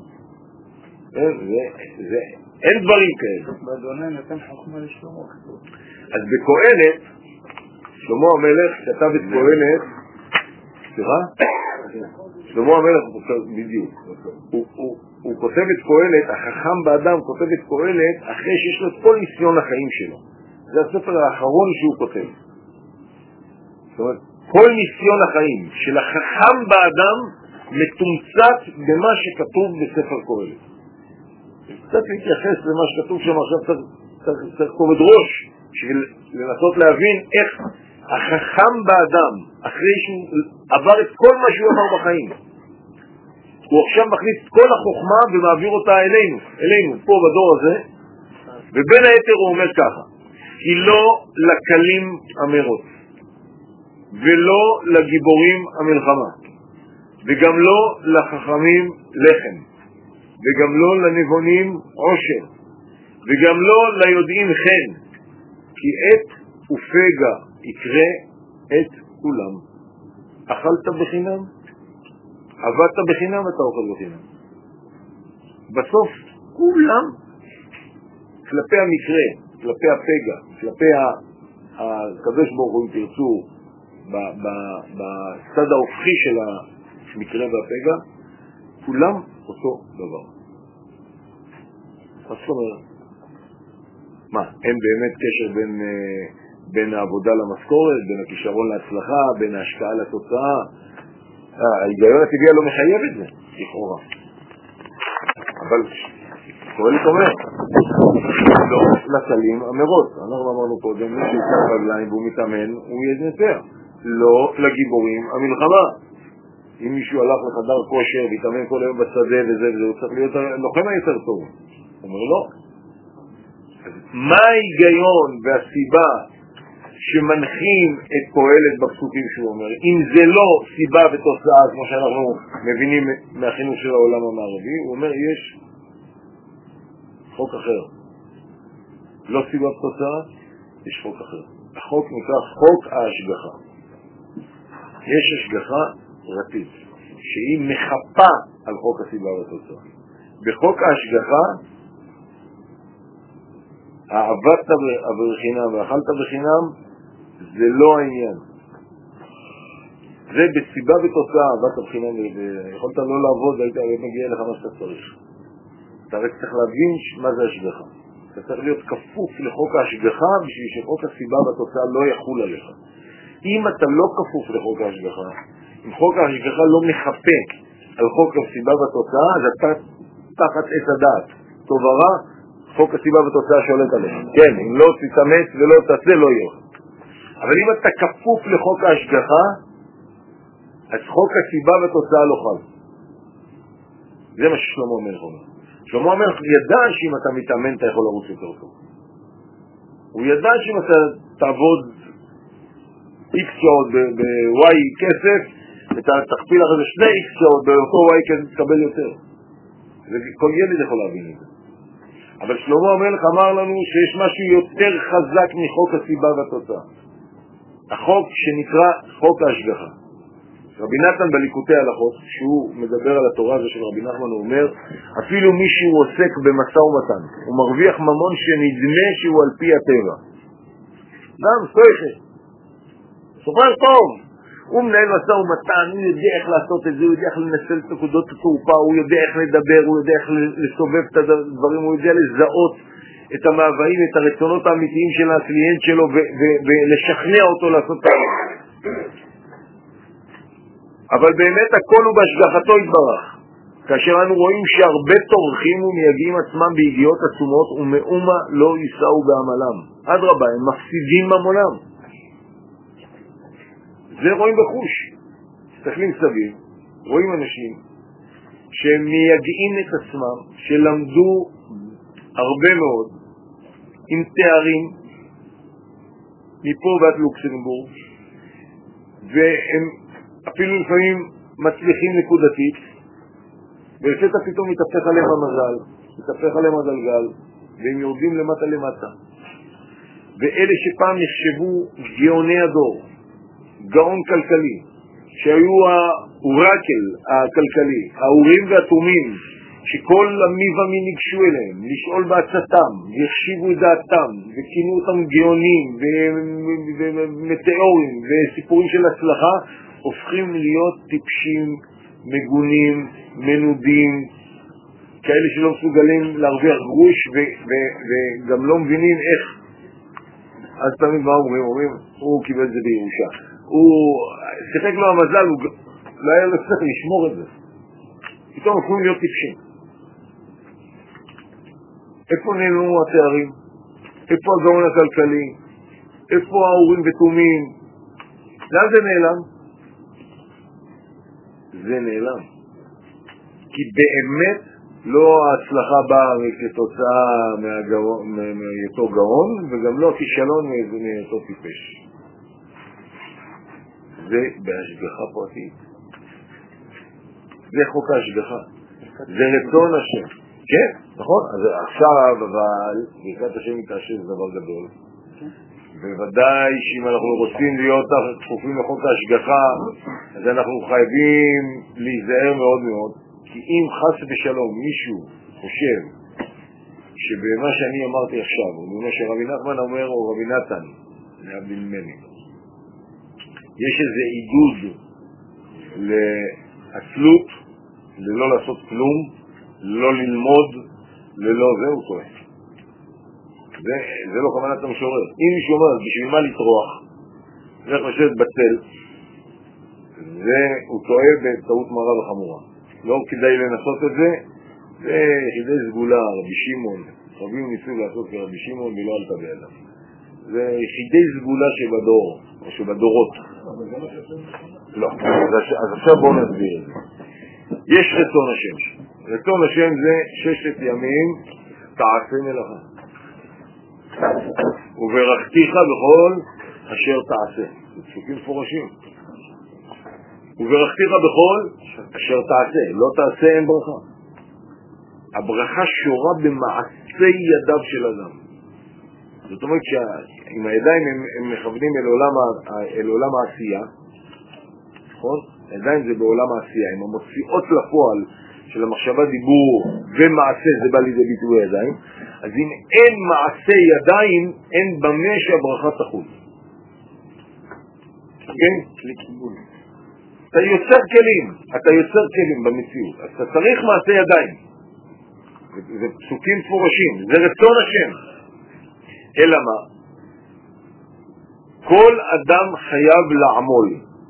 אין דברים כאלה. באדונן נתן חוכמה לשלמה. אז בקהלת, שלמה המלך כתב את קהלת, סליחה? שלמה המלך, בדיוק, הוא כותב את קהלת, החכם באדם כותב את קהלת אחרי שיש לו את כל ניסיון החיים שלו. זה הספר האחרון שהוא כותב. זאת אומרת, כל ניסיון החיים של החכם באדם מתומצת במה שכתוב בספר קהלת. קצת להתייחס למה שכתוב שם עכשיו, צריך כובד ראש, בשביל לנסות להבין איך החכם באדם, אחרי שהוא עבר את כל מה שהוא עבר בחיים, הוא עכשיו מכניס את כל החוכמה ומעביר אותה אלינו, פה בדור הזה, ובין היתר הוא אומר ככה, כי לא לקלים המרוץ, ולא לגיבורים המלחמה, וגם לא לחכמים לחם, וגם לא לנבונים עושר, וגם לא ליודעים חן, כי עת ופגע יקרה את כולם. אכלת בחינם, עבדת בחינם, אתה אוכל בחינם. בסוף כולם, כלפי המקרה, כלפי הפגע, כלפי הקדוש ברוך הוא, אם תרצו, בצד ההופכי של המקרה והפגע, כולם אותו דבר. מה זאת אומרת? מה, אין באמת קשר בין העבודה למשכורת, בין הכישרון להצלחה, בין ההשקעה לתוצאה. ההיגיון הטבעי לא מחייב את זה, לכאורה. אבל קורלית אומר, לא לסלים המרוץ. אנחנו אמרנו קודם, מי שיצא רגליים והוא מתאמן, הוא ינצח. לא לגיבורים המלחמה. אם מישהו הלך לחדר כושר והתאמן כל היום בשדה וזה, הוא צריך להיות לוחם היותר טוב. הוא אומר לא. מה ההיגיון והסיבה שמנחים את פועלת בפסוקים שהוא אומר? אם זה לא סיבה ותוצאה, כמו שאנחנו מבינים מהחינוך של העולם המערבי, הוא אומר יש חוק אחר. לא סיבה ותוצאה, יש חוק אחר. החוק נקרא חוק ההשגחה. יש השגחה פרטית, שהיא מחפה על חוק הסיבה והתוצאה. בחוק ההשגחה, העבדת בחינם ואכלת בחינם, זה לא העניין. זה בסיבה ותוצאה, עבדת בחינם, ויכולת לא לעבוד, היית מגיע לך מה שאתה צריך. אתה רק צריך להבין מה זה השגחה. אתה צריך להיות כפוף לחוק ההשגחה, בשביל שחוק הסיבה והתוצאה לא יחול עליך. אם אתה לא כפוף לחוק ההשגחה, אם חוק ההשגחה לא מחפה על חוק הסיבה והתוצאה, אז אתה תחת עץ הדעת. טוב ורע, חוק הסיבה והתוצאה שולט עליך. כן, אם לא תתאמץ ולא תעשה, לא יהיה. אבל אם אתה כפוף לחוק ההשגחה, אז חוק הסיבה והתוצאה לא חל. זה מה ששלמה המלך אומר. שלמה המלך ידע שאם אתה מתאמן אתה יכול לרוץ יותר טוב. הוא ידע שאם אתה תעבוד X שעות ב-Y כסף, אתה תכפיל אחרי זה 2X שעות באותו Y כסף תקבל יותר. כל ילד יכול להבין את זה. אבל שלמה המלך אמר לנו שיש משהו יותר חזק מחוק הסיבה והתוצאה. החוק שנקרא חוק ההשגחה. רבי נתן בליקוטי הלכות, שהוא מדבר על התורה הזו של רבי נחמן, הוא אומר, אפילו מי שהוא עוסק במשא ומתן, הוא מרוויח ממון שנדמה שהוא על פי הטבע. גם סויכה. סופר טוב. הוא מנהל משא ומתן, הוא יודע איך לעשות את זה, הוא יודע איך לנסל את נקודות התורפה, הוא יודע איך לדבר, הוא יודע איך לסובב את הדברים, הוא יודע לזהות את המאוויים, את הרצונות האמיתיים של הקליינט שלו ולשכנע אותו לעשות את זה. אבל באמת הכל הוא בהשגחתו יתברך. כאשר אנו רואים שהרבה תורכים ומייגעים עצמם ביגיעות עצומות ומאומה לא יישאו בעמלם. אדרבה, הם מפסידים ממונם. זה רואים בחוש. תסתכלים סביב, רואים אנשים שהם מייגעים את עצמם, שלמדו הרבה מאוד, עם תארים, מפה ועד לוקסמבורג, והם אפילו לפעמים מצליחים נקודתית, ולפתע פתאום מתהפך עליהם המזל, מתהפך עליהם הגלגל, והם יורדים למטה למטה. ואלה שפעם נחשבו גאוני הדור, גאון כלכלי, שהיו האורקל הכלכלי, האורים והתומים, שכל המי ומי ניגשו אליהם, לשאול בעצתם, והחשיבו את דעתם, וכינו אותם גאונים, ומטאורים, וסיפורים של הצלחה, הופכים להיות טיפשים, מגונים, מנודים, כאלה שלא מסוגלים להרוויח גרוש, וגם לא מבינים איך. אז תמיד מה אומרים? הוא קיבל את זה בירושה. הוא שיחק לו המזל, הוא לא היה לו צריך לשמור את זה. פתאום הופכים להיות טיפשים. איפה נעלמו התארים? איפה הגאון הכלכלי? איפה ההורים ותומים? לאן זה נעלם? זה נעלם. כי באמת לא ההצלחה באה כתוצאה מאותו גאון, וגם לא הכישלון מאותו טיפש. זה בהשגחה פרטית. זה חוק ההשגחה. זה רצון השם. כן, נכון? אז עכשיו, אבל, ברכת השם מתעשת זה דבר גדול. בוודאי שאם אנחנו רוצים להיות כפופים לחוק ההשגחה, אז אנחנו חייבים להיזהר מאוד מאוד, כי אם חס ושלום מישהו חושב שבמה שאני אמרתי עכשיו, או במה שרבי נחמן אומר, או רבי נתן, להבדיל ממני, יש איזה עידוד לעצלות, ללא לעשות כלום, לא ללמוד, ללא זה, הוא טועה. זה לא כוונת המשורר. אם מישהו אומר, בשביל מה לטרוח? זה חושבת בצל, והוא טועה בטעות מרה וחמורה. לא כדאי לנסות את זה, זה יחידי סגולה, רבי שמעון. רבים ניסו לעשות כרבי שמעון ולא עלתה בידם. זה יחידי סגולה שבדור, או שבדורות. לא, אז עכשיו בואו נסביר את זה. יש רצון השם. רצון השם זה 6 ימים תעשה מלאכה. וברכתיך בכל אשר תעשה. זה פסוקים מפורשים. וברכתיך בכל אשר תעשה. לא תעשה אין ברכה. הברכה שורה במעשי ידיו של אדם. זאת אומרת שעם הידיים הם מכוונים אל עולם העשייה, נכון? הידיים זה בעולם העשייה, הם המוציאות לפועל של המחשבה, דיבור ומעשה, זה בא לידי ביטוי הידיים. אז אם אין מעשה ידיים, אין במה שהברכה תחול. כן? אתה יוצר כלים במציאות, אז אתה צריך מעשה ידיים. זה פסוקים מפורשים, זה רצון השם. אלא מה? כל אדם חייב לעמול,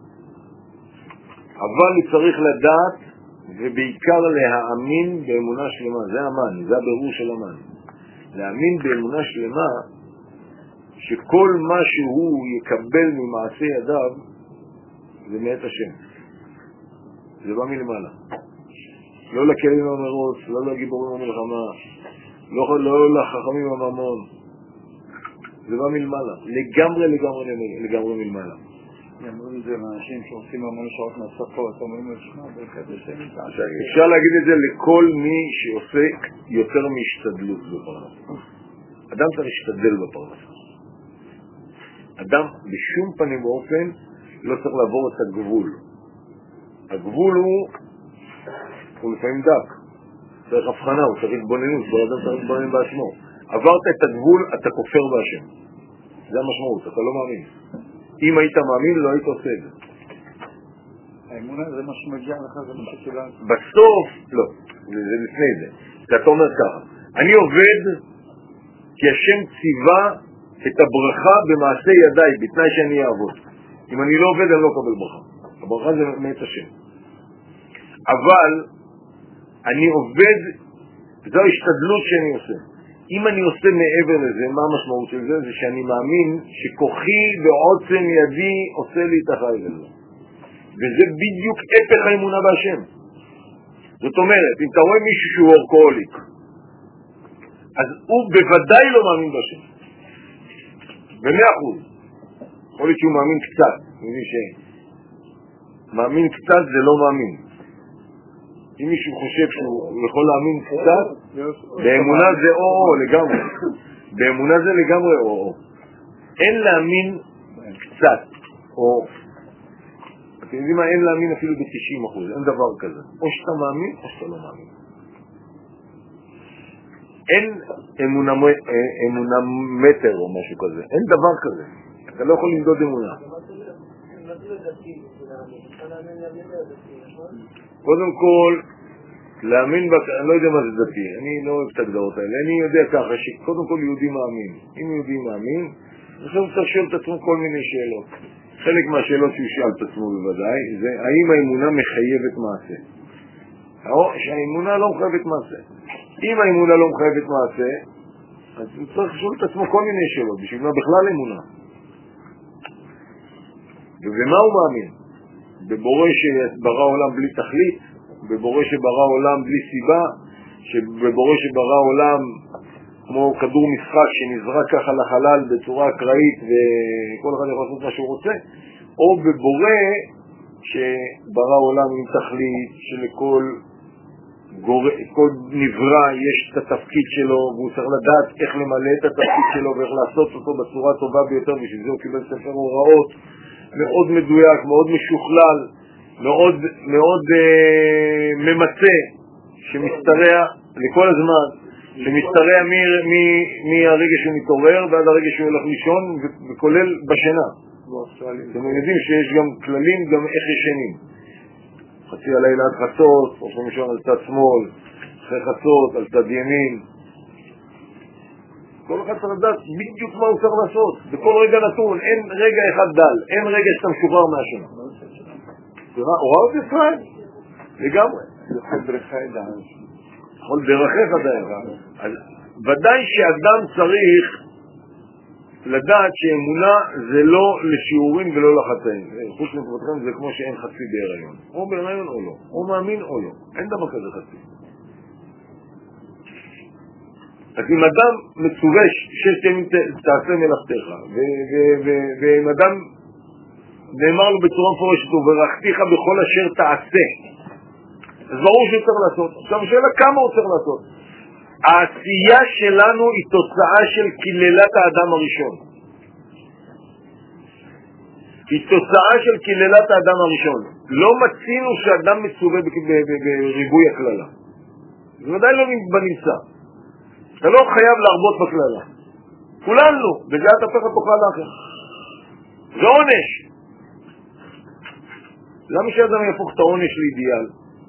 אבל הוא צריך לדעת ובעיקר להאמין באמונה שלמה. זה אמן, זה הבירור של אמן. להאמין באמונה שלמה שכל מה שהוא יקבל ממעשה ידיו זה מאת השם. זה בא מלמעלה. לא לכלים המרוץ, לא לגיבורים המלחמה, לא לחכמים הממון. זה בא מלמעלה. לגמרי מלמעלה. יאמרו את זה לאנשים שעושים המון שעות נוספות, אומרים לשמע, אפשר להגיד את זה לכל מי שעושה יותר מהשתדלות בפרנסה. אדם צריך להשתדל בפרנסה. אדם בשום פנים ואופן לא צריך לעבור את הגבול. הגבול הוא לפעמים דק. צריך הבחנה, הוא צריך התבוננות, כל אדם צריך להתבונן בעצמו. עברת את הגבול, אתה כופר בהשם. זה המשמעות, אתה לא מאמין. אם היית מאמין, לא היית עושה את זה. האמונה זה מה שמגיע לך, זה מה שכולה. בסוף, לא, זה לפני זה. אתה אומר ככה, אני עובד כי השם ציווה את הברכה במעשה ידיי, בתנאי שאני אעבוד. אם אני לא עובד, אני לא אקבל ברכה. הברכה זה מאת השם. אבל אני עובד, זו ההשתדלות שאני עושה. אם אני עושה מעבר לזה, מה המשמעות של זה? זה שאני מאמין שכוחי ועוצם ידי עושה לי את החיים לזה. וזה בדיוק הפך האמונה בהשם. זאת אומרת, אם אתה רואה מישהו שהוא אורקוהוליק, אז הוא בוודאי לא מאמין בהשם. ב100%. יכול להיות שהוא מאמין קצת. מאמין קצת זה לא מאמין. אם מישהו חושב שהוא יכול להאמין קצת, באמונה זה או לגמרי. באמונה זה לגמרי או. אין להאמין קצת, או אתם יודעים מה? אין להאמין אפילו ב-90%, אין דבר כזה. או שאתה מאמין או שאתה לא מאמין. אין אמונה מטר או משהו כזה, אין דבר כזה. אתה לא יכול למדוד אמונה. קודם כל, להאמין, אני לא יודע מה זה דתי, אני לא אוהב את הגדרות האלה, אני יודע ככה שקודם כל יהודי מאמין. אם יהודי מאמין, עכשיו צריך לשאול את עצמו כל מיני שאלות. חלק מהשאלות שהוא שאל את עצמו בוודאי, זה האם האמונה מחייבת מעשה? או שהאמונה לא מחייבת מעשה. אם האמונה לא מחייבת מעשה, אז הוא צריך לשאול את עצמו כל מיני שאלות, בשביל מה בכלל אמונה. ובמה הוא מאמין? בבורא שברא עולם בלי תכלית, בבורא שברא עולם בלי סיבה, בבורא שברא עולם כמו כדור משחק שנזרק ככה לחלל בצורה אקראית וכל אחד יכול לעשות מה שהוא רוצה, או בבורא שברא עולם עם תכלית שלכל כל נברא יש את התפקיד שלו והוא צריך לדעת איך למלא את התפקיד שלו ואיך לעשות אותו בצורה טובה ביותר, בשביל זה הוא קיבל ספר הוראות מאוד מדויק, מאוד משוכלל, מאוד ממצא, שמשתרע לכל הזמן, שמשתרע מהרגע שהוא מתעורר ועד הרגע שהוא הולך לישון, וכולל בשינה. אתם יודעים שיש גם כללים, גם איך ישנים. חצי הלילה עד חצות, הולכים לישון על צד שמאל, אחרי חצות, על צד ימין. כל אחד צריך לדעת בדיוק מה הוא צריך לעשות. בכל רגע נתון, אין רגע אחד דל, אין רגע שאתה משוחרר מהשנה. הוראות ישראל, לגמרי. יכול דרכי דעת. יכול דרכיך דעת. אז ודאי שאדם צריך לדעת שאמונה זה לא לשיעורים ולא לחצאים. חוץ מכבודכם זה כמו שאין חצי בהיריון. או בהיריון או לא. או מאמין או לא. אין דבר כזה חצי. אז אם אדם מצווה 6 ימים תעשה מלאכתך, ואם אדם נאמר לו בצורה מפורשת, וברכתיך בכל אשר תעשה, אז ברור שהוא צריך לעשות. עכשיו שאלה כמה הוא צריך לעשות. העשייה שלנו היא תוצאה של קללת האדם הראשון. היא תוצאה של קללת האדם הראשון. לא מצינו שאדם מצווה בריבוי הכללה. זה ודאי לא בנמצא. אתה לא חייב להרבות בכללה. כולנו, בגלל תפך תוכל לאחר. זה עונש. למה שאדם יהפוך את העונש לאידיאל?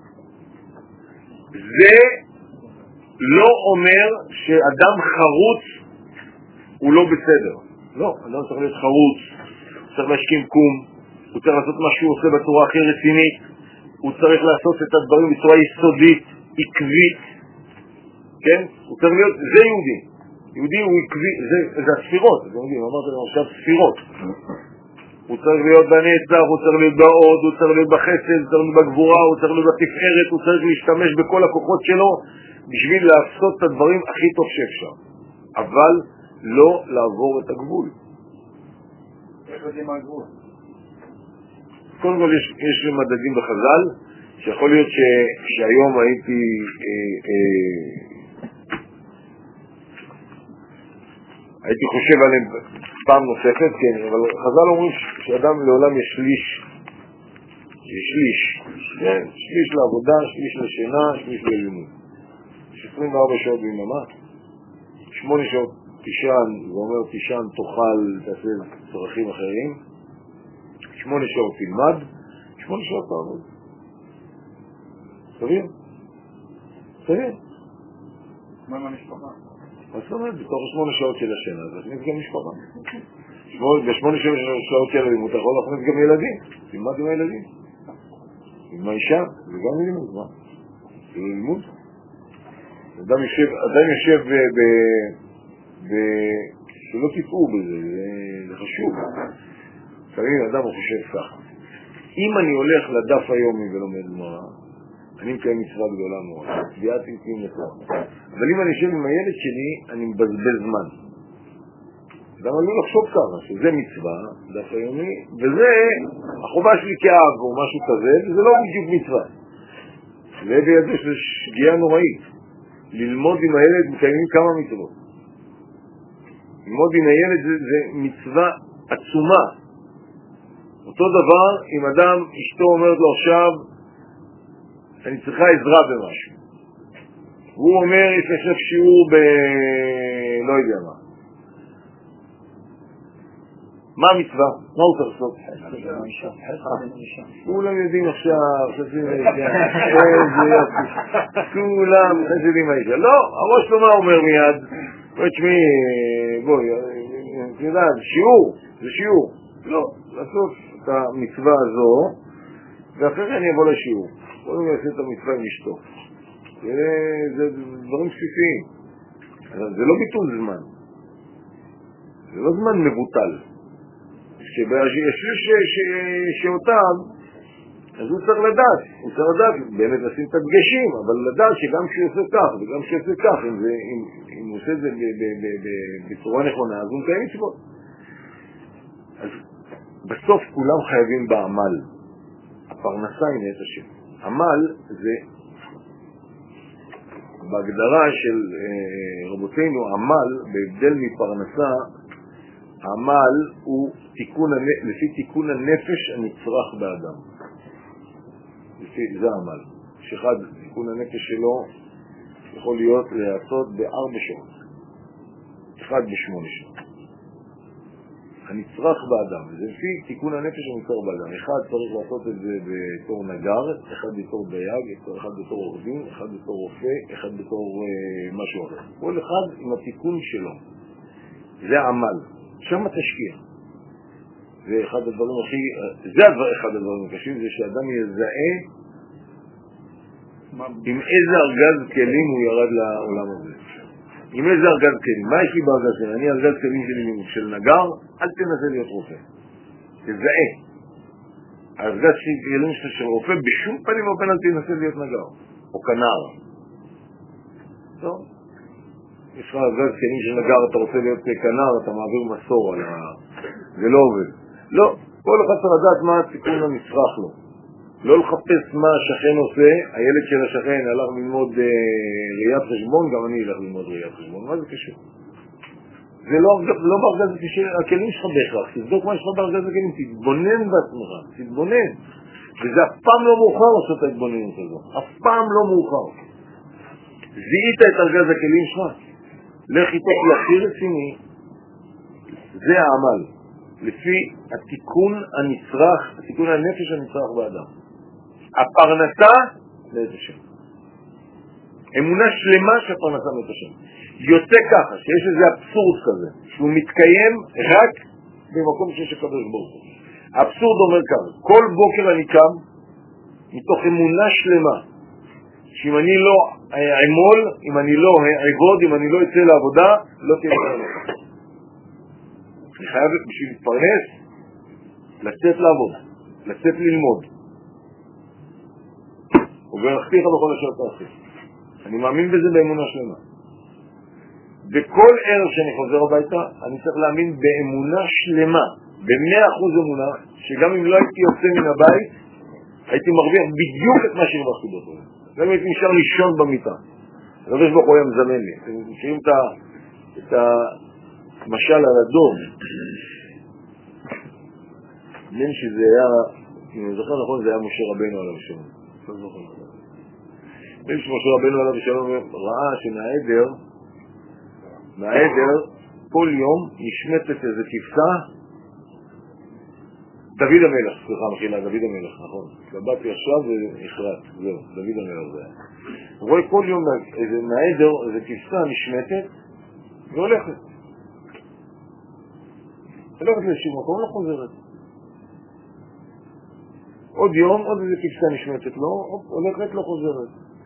זה לא אומר שאדם חרוץ הוא לא בסדר. לא, אדם צריך להיות חרוץ, הוא צריך להשכים קום, הוא צריך לעשות מה שהוא עושה בצורה הכי רצינית, הוא צריך לעשות את הדברים בצורה יסודית, עקבית, כן? הוא צריך להיות, זה יהודי. יהודי הוא עקבי, זה הספירות, אתם יודעים, אמרתי לנו עכשיו ספירות. הוא צריך להיות בנצח, הוא צריך להיות בעוד, הוא צריך להיות בחסד, הוא צריך להיות בגבורה, הוא צריך להיות בתפארת, הוא צריך להשתמש בכל הכוחות שלו בשביל לעשות את הדברים הכי טוב שאפשר. אבל לא לעבור את הגבול. איך יודעים מה הגבול? קודם כל יש מדדים בחז"ל, שיכול להיות שהיום הייתי חושב עליהם פעם נוספת, כן, אבל חז"ל אומרים שאדם לעולם יש שליש, כן, שליש לעבודה, שליש לשינה, שליש ללימוד. יש 24 שעות ביממה, 8 שעות תישן, זה אומר תישן תאכל, תעשה צרכים אחרים, 8 שעות תלמד, 8 שעות תעבוד. סביר? סביר? מה עם המשפחה? מה זאת אומרת? בתוך 8 שעות של השינה, זה נכנס גם משפחה. ב8 שעות של הלימוד, אתה יכול להכניס גם ילדים, תלמד עם הילדים. עם האישה, זה גם לימוד, מה? זה לימוד. אדם יושב שלא תפעו בזה, זה חשוב. תראי, אדם הוא חושב ככה. אם אני הולך לדף היומי ולומד גמרא, אני מקיים מצווה גדולה מאוד, תביעת איתים לכל. אבל אם אני יושב עם הילד שלי, אני מבזבז זמן. אדם עלול לחשוב ככה, שזה מצווה, דף היומי, וזה החובה שלי כאב או משהו כזה, וזה לא בדיוק מצווה. זה בידו שזה שגיאה נוראית. ללמוד עם הילד מקיימים כמה מצוות. ללמוד עם הילד זה מצווה עצומה. אותו דבר, אם אדם, אשתו אומרת לו עכשיו, אני צריכה עזרה במשהו. הוא אומר, יש עכשיו שיעור לא יודע מה. מה המצווה? מה הוא צריך לעשות? כולם יודעים עכשיו, חסדים האישה. איזה יופי. כולם חסדים האישה. לא, הראש לא מה אומר מיד. תשמעי, בואי, אתה יודע, זה שיעור. לא, לעשות את המצווה הזו, ואחרי כן אני אבוא לשיעור. קודם יעשה את המצווה עם אשתו. זה דברים בסיסיים. זה לא ביטול זמן. זה לא זמן מבוטל. שאותם, אז הוא צריך לדעת, באמת לשים את הדגשים, אבל לדעת שגם כשהוא עושה כך וגם כשהוא עושה כך, אם הוא עושה את זה בצורה נכונה, אז הוא מקיים מצוות. אז בסוף כולם חייבים בעמל. הפרנסה היא נעת השם. עמל זה, בהגדרה של רבותינו, עמל, בהבדל מפרנסה, העמל הוא לפי תיקון הנפש הנצרך באדם. זה העמל. שאחד, תיקון הנפש שלו יכול להיות לעשות ב4 שעות. אחד ב8 שעות. הנצרך באדם, זה לפי תיקון הנפש הנצרך באדם. אחד צריך לעשות את זה בתור נגר, אחד בתור דייג, אחד בתור עורך דין, אחד בתור רופא, אחד בתור משהו אחר. כל אחד עם התיקון שלו. זה עמל, שם תשקיע. זה אחד הדברים אחד הדברים הקשים, זה שאדם יזהה עם איזה ארגז כלים הוא ירד לעולם הזה. עם איזה ארגז כלים. מה יש לי בארגז כלים? אני ארגז כלים שלי של נגר, אל תנסה להיות רופא. תזהה. הארגז כלים של רופא בשום פנים או פן אל תנסה להיות נגר. או כנר. טוב. יש לך ארגז כלים של נגר, אתה רוצה להיות כנר, אתה מעביר מסור על זה לא עובד. לא. כל אחד צריך לדעת מה הסיכון הנצרך לו. לא לחפש מה השכן עושה, הילד של השכן הלך ללמוד ראיית חשבון, גם אני אלך ללמוד ראיית חשבון, מה זה קשור? זה לא בארגז הכלים שלך בהכרח, תבדוק מה יש לך בארגז הכלים, תתבונן בעצמך, תתבונן. וזה אף פעם לא מאוחר לעשות את ההתבוננות הזו, אף פעם לא מאוחר. זיהית את ארגז הכלים שלך, לך איתו הכי רציני, זה העמל, לפי התיקון הנצרך, התיקון הנפש הנצרך באדם. הפרנסה מאת השם. אמונה שלמה שהפרנסה מאת השם. יוצא ככה, שיש איזה אבסורד כזה, שהוא מתקיים רק במקום שיש הקדוש ברוך הוא. האבסורד אומר ככה, כל בוקר אני קם מתוך אמונה שלמה, שאם אני לא אעמול, אם אני לא אעבוד, אם אני לא אצא לעבודה, לא תהיה לעבודה. אני חייב בשביל להתפרנס, לצאת לעבוד, לצאת ללמוד. וברכתיך בכל אשר תעשה. אני מאמין בזה באמונה שלמה. בכל ערב שאני חוזר הביתה, אני צריך להאמין באמונה שלמה, ב100% אמונה, שגם אם לא הייתי יוצא מן הבית, הייתי מרוויח בדיוק את מה שהרווחתי באותו. גם הייתי נשאר לישון במיטה. הקדוש ברוך הוא היה מזמן לי. אתם מכירים את המשל על הדוב. מן שזה היה, אם אני זוכר נכון, זה היה משה רבנו עליו שלום. לא זוכר נכון. בין שמשה רבנו עליו שלום ראה מהעדר כל יום נשמטת איזה כבשה, דוד המלך, סליחה מחילה, דוד המלך, נכון. קבעתי עכשיו והכרעת, זהו, דוד המלך זה היה. הוא רואה כל יום מהעדר איזה כבשה נשמטת והולכת. הולכת לאיזשהו מקום, לא חוזרת. עוד יום, עוד איזה כבשה נשמטת, לא, הולכת, לא חוזרת.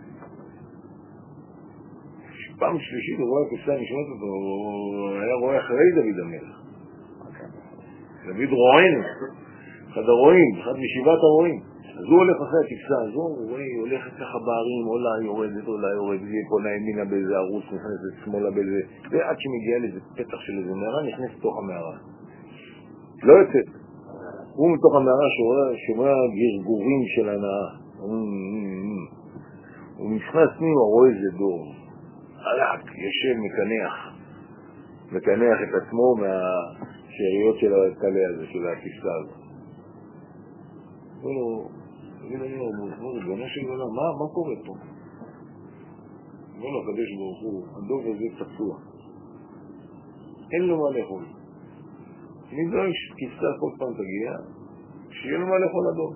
פעם שלישית הוא רואה כבשה נשמטת, הוא היה רואה אחרי דוד המלך. דוד רואים, אחד הרואים, אחד משבעת הרואים. אז הוא הולך אחרי הכבשה הזו, הוא רואה, היא הולכת ככה בערים, עולה יורדת, פונה ימינה באיזה ערוץ, נכנסת שמאלה באיזה, ועד שמגיעה לאיזה פתח של איזה מערה, נכנס לתוך המערה. לא יוצאת. הוא מתוך המערה שומע גרגורים של הנאה. הוא נכנס פנימה, רואה איזה דור. עלק, יושב, מקנח את עצמו מהשאריות של הקלה הזה, של הכבשה הזו. בנה של עולם, מה קורה פה? לא, הקדוש ברוך הוא, הדוב הזה פצוע. אין לו מה לאכול. נדרש כבשה כל פעם תגיע, שיהיה לו מה לאכול הדוב.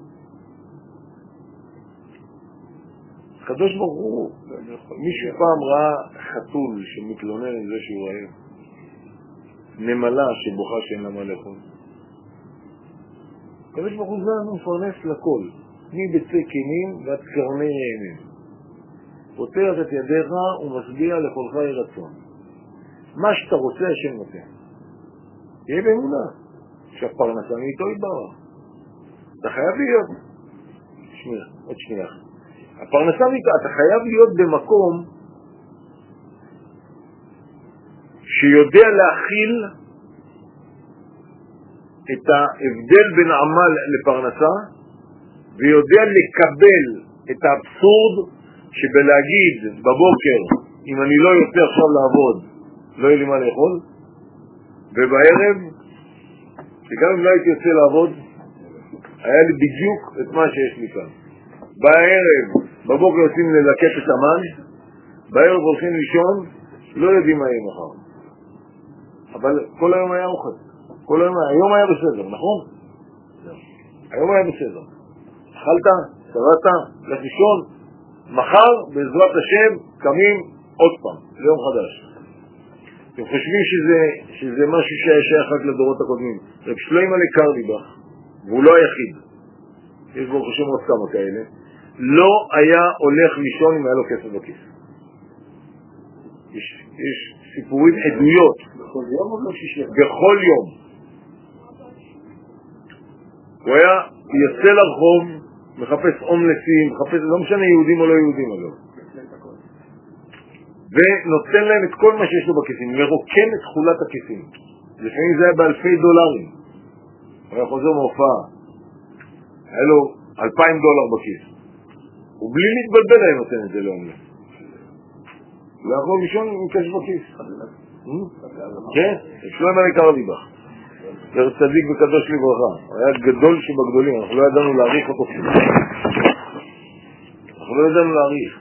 הקדוש ברוך הוא, מישהו פעם ראה חתול שמתלונן על זה שהוא רעב, נמלה שבוכה שאין לה מה לאכול. הקדוש ברוך הוא זה מפרנס לכל, מביצי קינים ועד קרני רעמים. פותח את ידיך ומשביע לכלך רצון. מה שאתה רוצה השם נותן. תהיה באמונה, שהפרנסה מאיתו יתברך. אתה חייב להיות. עוד שנייה. הפרנסה מאיתו, אתה חייב להיות במקום שיודע להכיל את ההבדל בין עמל לפרנסה, ויודע לקבל את האבסורד שבלהגיד בבוקר, אם אני לא יוצא עכשיו לעבוד, לא יהיה לי מה לאכול, ובערב, שגם אם לא הייתי יוצא לעבוד, היה לי בדיוק את מה שיש לי כאן. בערב, בבוקר יוצאים ללקט את המן, בערב הולכים לישון, לא יודעים מה יהיה מחר. אבל כל היום היה אוכל. היום היה בסדר, נכון? היום היה בסדר. אכלת, שרדת, לך לישון, מחר בעזרת השם קמים עוד פעם, ליום חדש. אתם חושבים שזה משהו שהיה שייך רק לדורות הקודמים. רב שלמה לקרליבך, והוא לא היחיד, יש בו חושב עוד כמה כאלה, לא היה הולך לישון אם היה לו כסף בכיס. יש סיפורים, עדויות. בכל יום או לא שישי? בכל יום. הוא היה יוצא לרחוב, מחפש הומלסים, מחפש, לא משנה יהודים או לא יהודים אגב. ונותן להם את כל מה שיש לו בכיסים, מרוקן את תכולת הכיסים. לפעמים זה היה באלפי דולרים. הוא היה חוזר מהופעה, היה לו $2,000 בכיס. ובלי להתבלבל היה נותן את זה להומלס. לא יכול לישון עם כסף בכיס. כן, שלמה לקרליבך. זה צדיק וקדוש לברכה. הוא היה גדול שבגדולים, אנחנו לא ידענו להעריך אותו. אנחנו לא ידענו להעריך.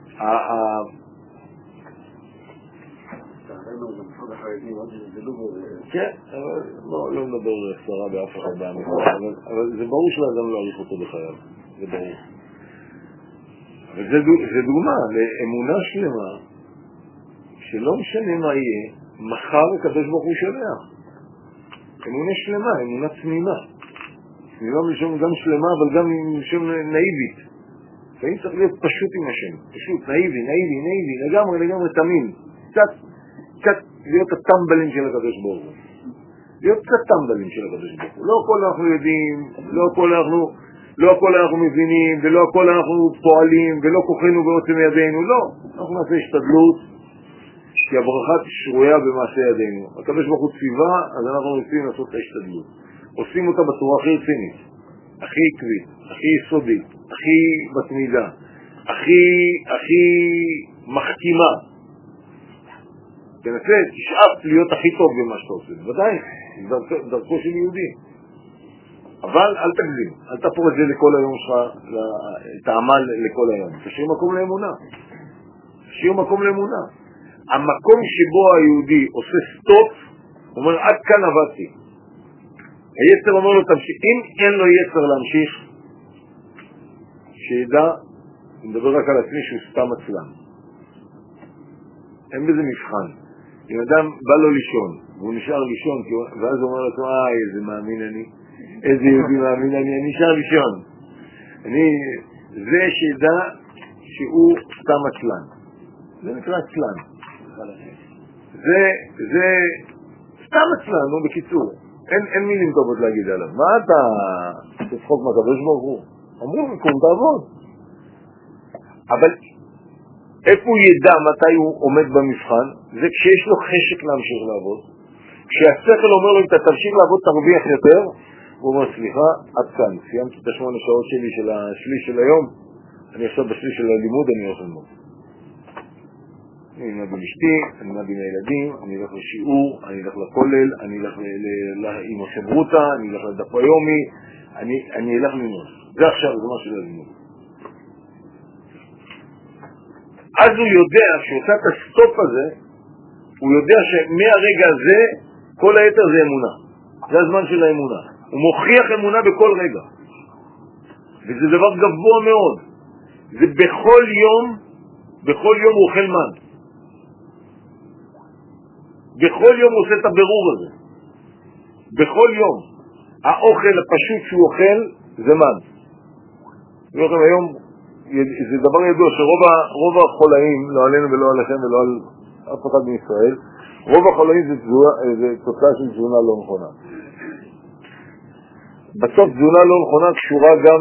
כן, לא מדבר סערה באף אחד בעם ישראל, אבל זה ברור שלא ידענו להעריך אותו בחייו. זה ברור. אבל זה דוגמה לאמונה שלמה שלא משנה מה יהיה, מחר הקדוש ברוך הוא שולח. אמונה שלמה, אמונה תמימה. תמימה בלשון גם שלמה, אבל גם בלשון נאיבית. לפעמים צריך להיות פשוט עם השם. פשוט, נאיבי, לגמרי תמים. קצת להיות הטמבלים של הקדוש ברוך הוא. להיות קצת טמבלים של הקדוש ברוך הוא. לא הכל אנחנו יודעים, לא הכל אנחנו מבינים, ולא הכל אנחנו פועלים, ולא כוחנו ועוצם ידינו. לא. אנחנו נעשה השתדלות. כי הברכה שרויה במעשה ידינו. הקדוש ברוך הוא ציווה, אז אנחנו רוצים לעשות את ההשתדלות. עושים אותה בצורה הכי רצינית, הכי עקבית, הכי יסודית, הכי בתמידה, הכי מחכימה. תנסה, תשאף להיות הכי טוב במה שאתה עושה. ודאי, דרכו של יהודי. אבל אל תגזים, אל תפור את זה לכל היום שלך, את העמל לכל היום. תשאיר מקום לאמונה. המקום שבו היהודי עושה סטופ, הוא אומר, עד כאן עבדתי. היצר אומר לו, תמשיך. אם אין לו יצר להמשיך, שידע, אני מדבר רק על עצמי שהוא סתם עצלן. אין בזה מבחן. אם אדם בא לו לישון, והוא נשאר לישון, ואז הוא אומר לו, איזה מאמין אני, איזה יהודי מאמין אני נשאר לישון. זה שידע שהוא סתם עצלן. זה נקרא עצלן. זה סתם עצלן, נו בקיצור. אין מילים טובות להגיד עליו. מה אתה תצחוק מהקדוש ברוך הוא? אמרו, קום תעבוד. אבל איפה הוא ידע מתי הוא עומד במבחן? זה כשיש לו חשק להמשיך לעבוד. כשהשכל אומר לו, אם אתה תמשיך לעבוד תרוויח יותר, הוא אומר, סליחה, עד כאן. סיימתי את 8 שעות שלי של השליש של היום, אני עכשיו בשליש של הלימוד, אני הולך ללמוד. אני אלמד עם אשתי, אני אלמד עם הילדים, אני אלך לשיעור, אני אלך לכולל, אני אלך עם החברותה, אני אלך לדף היומי, אני אלך ללמוד. זה עכשיו, זה מה של הלימוד. אז הוא יודע, כשעושה את הסטופ הזה, הוא יודע שמהרגע הזה, כל היתר זה אמונה. זה הזמן של האמונה. הוא מוכיח אמונה בכל רגע. וזה דבר גבוה מאוד. זה בכל יום הוא אוכל מן. בכל יום הוא עושה את הבירור הזה. בכל יום. האוכל הפשוט שהוא אוכל זה מן. היום זה דבר ידוע שרוב החולאים, לא עלינו ולא עליכם ולא על אף אחד מישראל, רוב החולאים זה תוצאה של תזונה לא נכונה. בסוף תזונה לא נכונה קשורה גם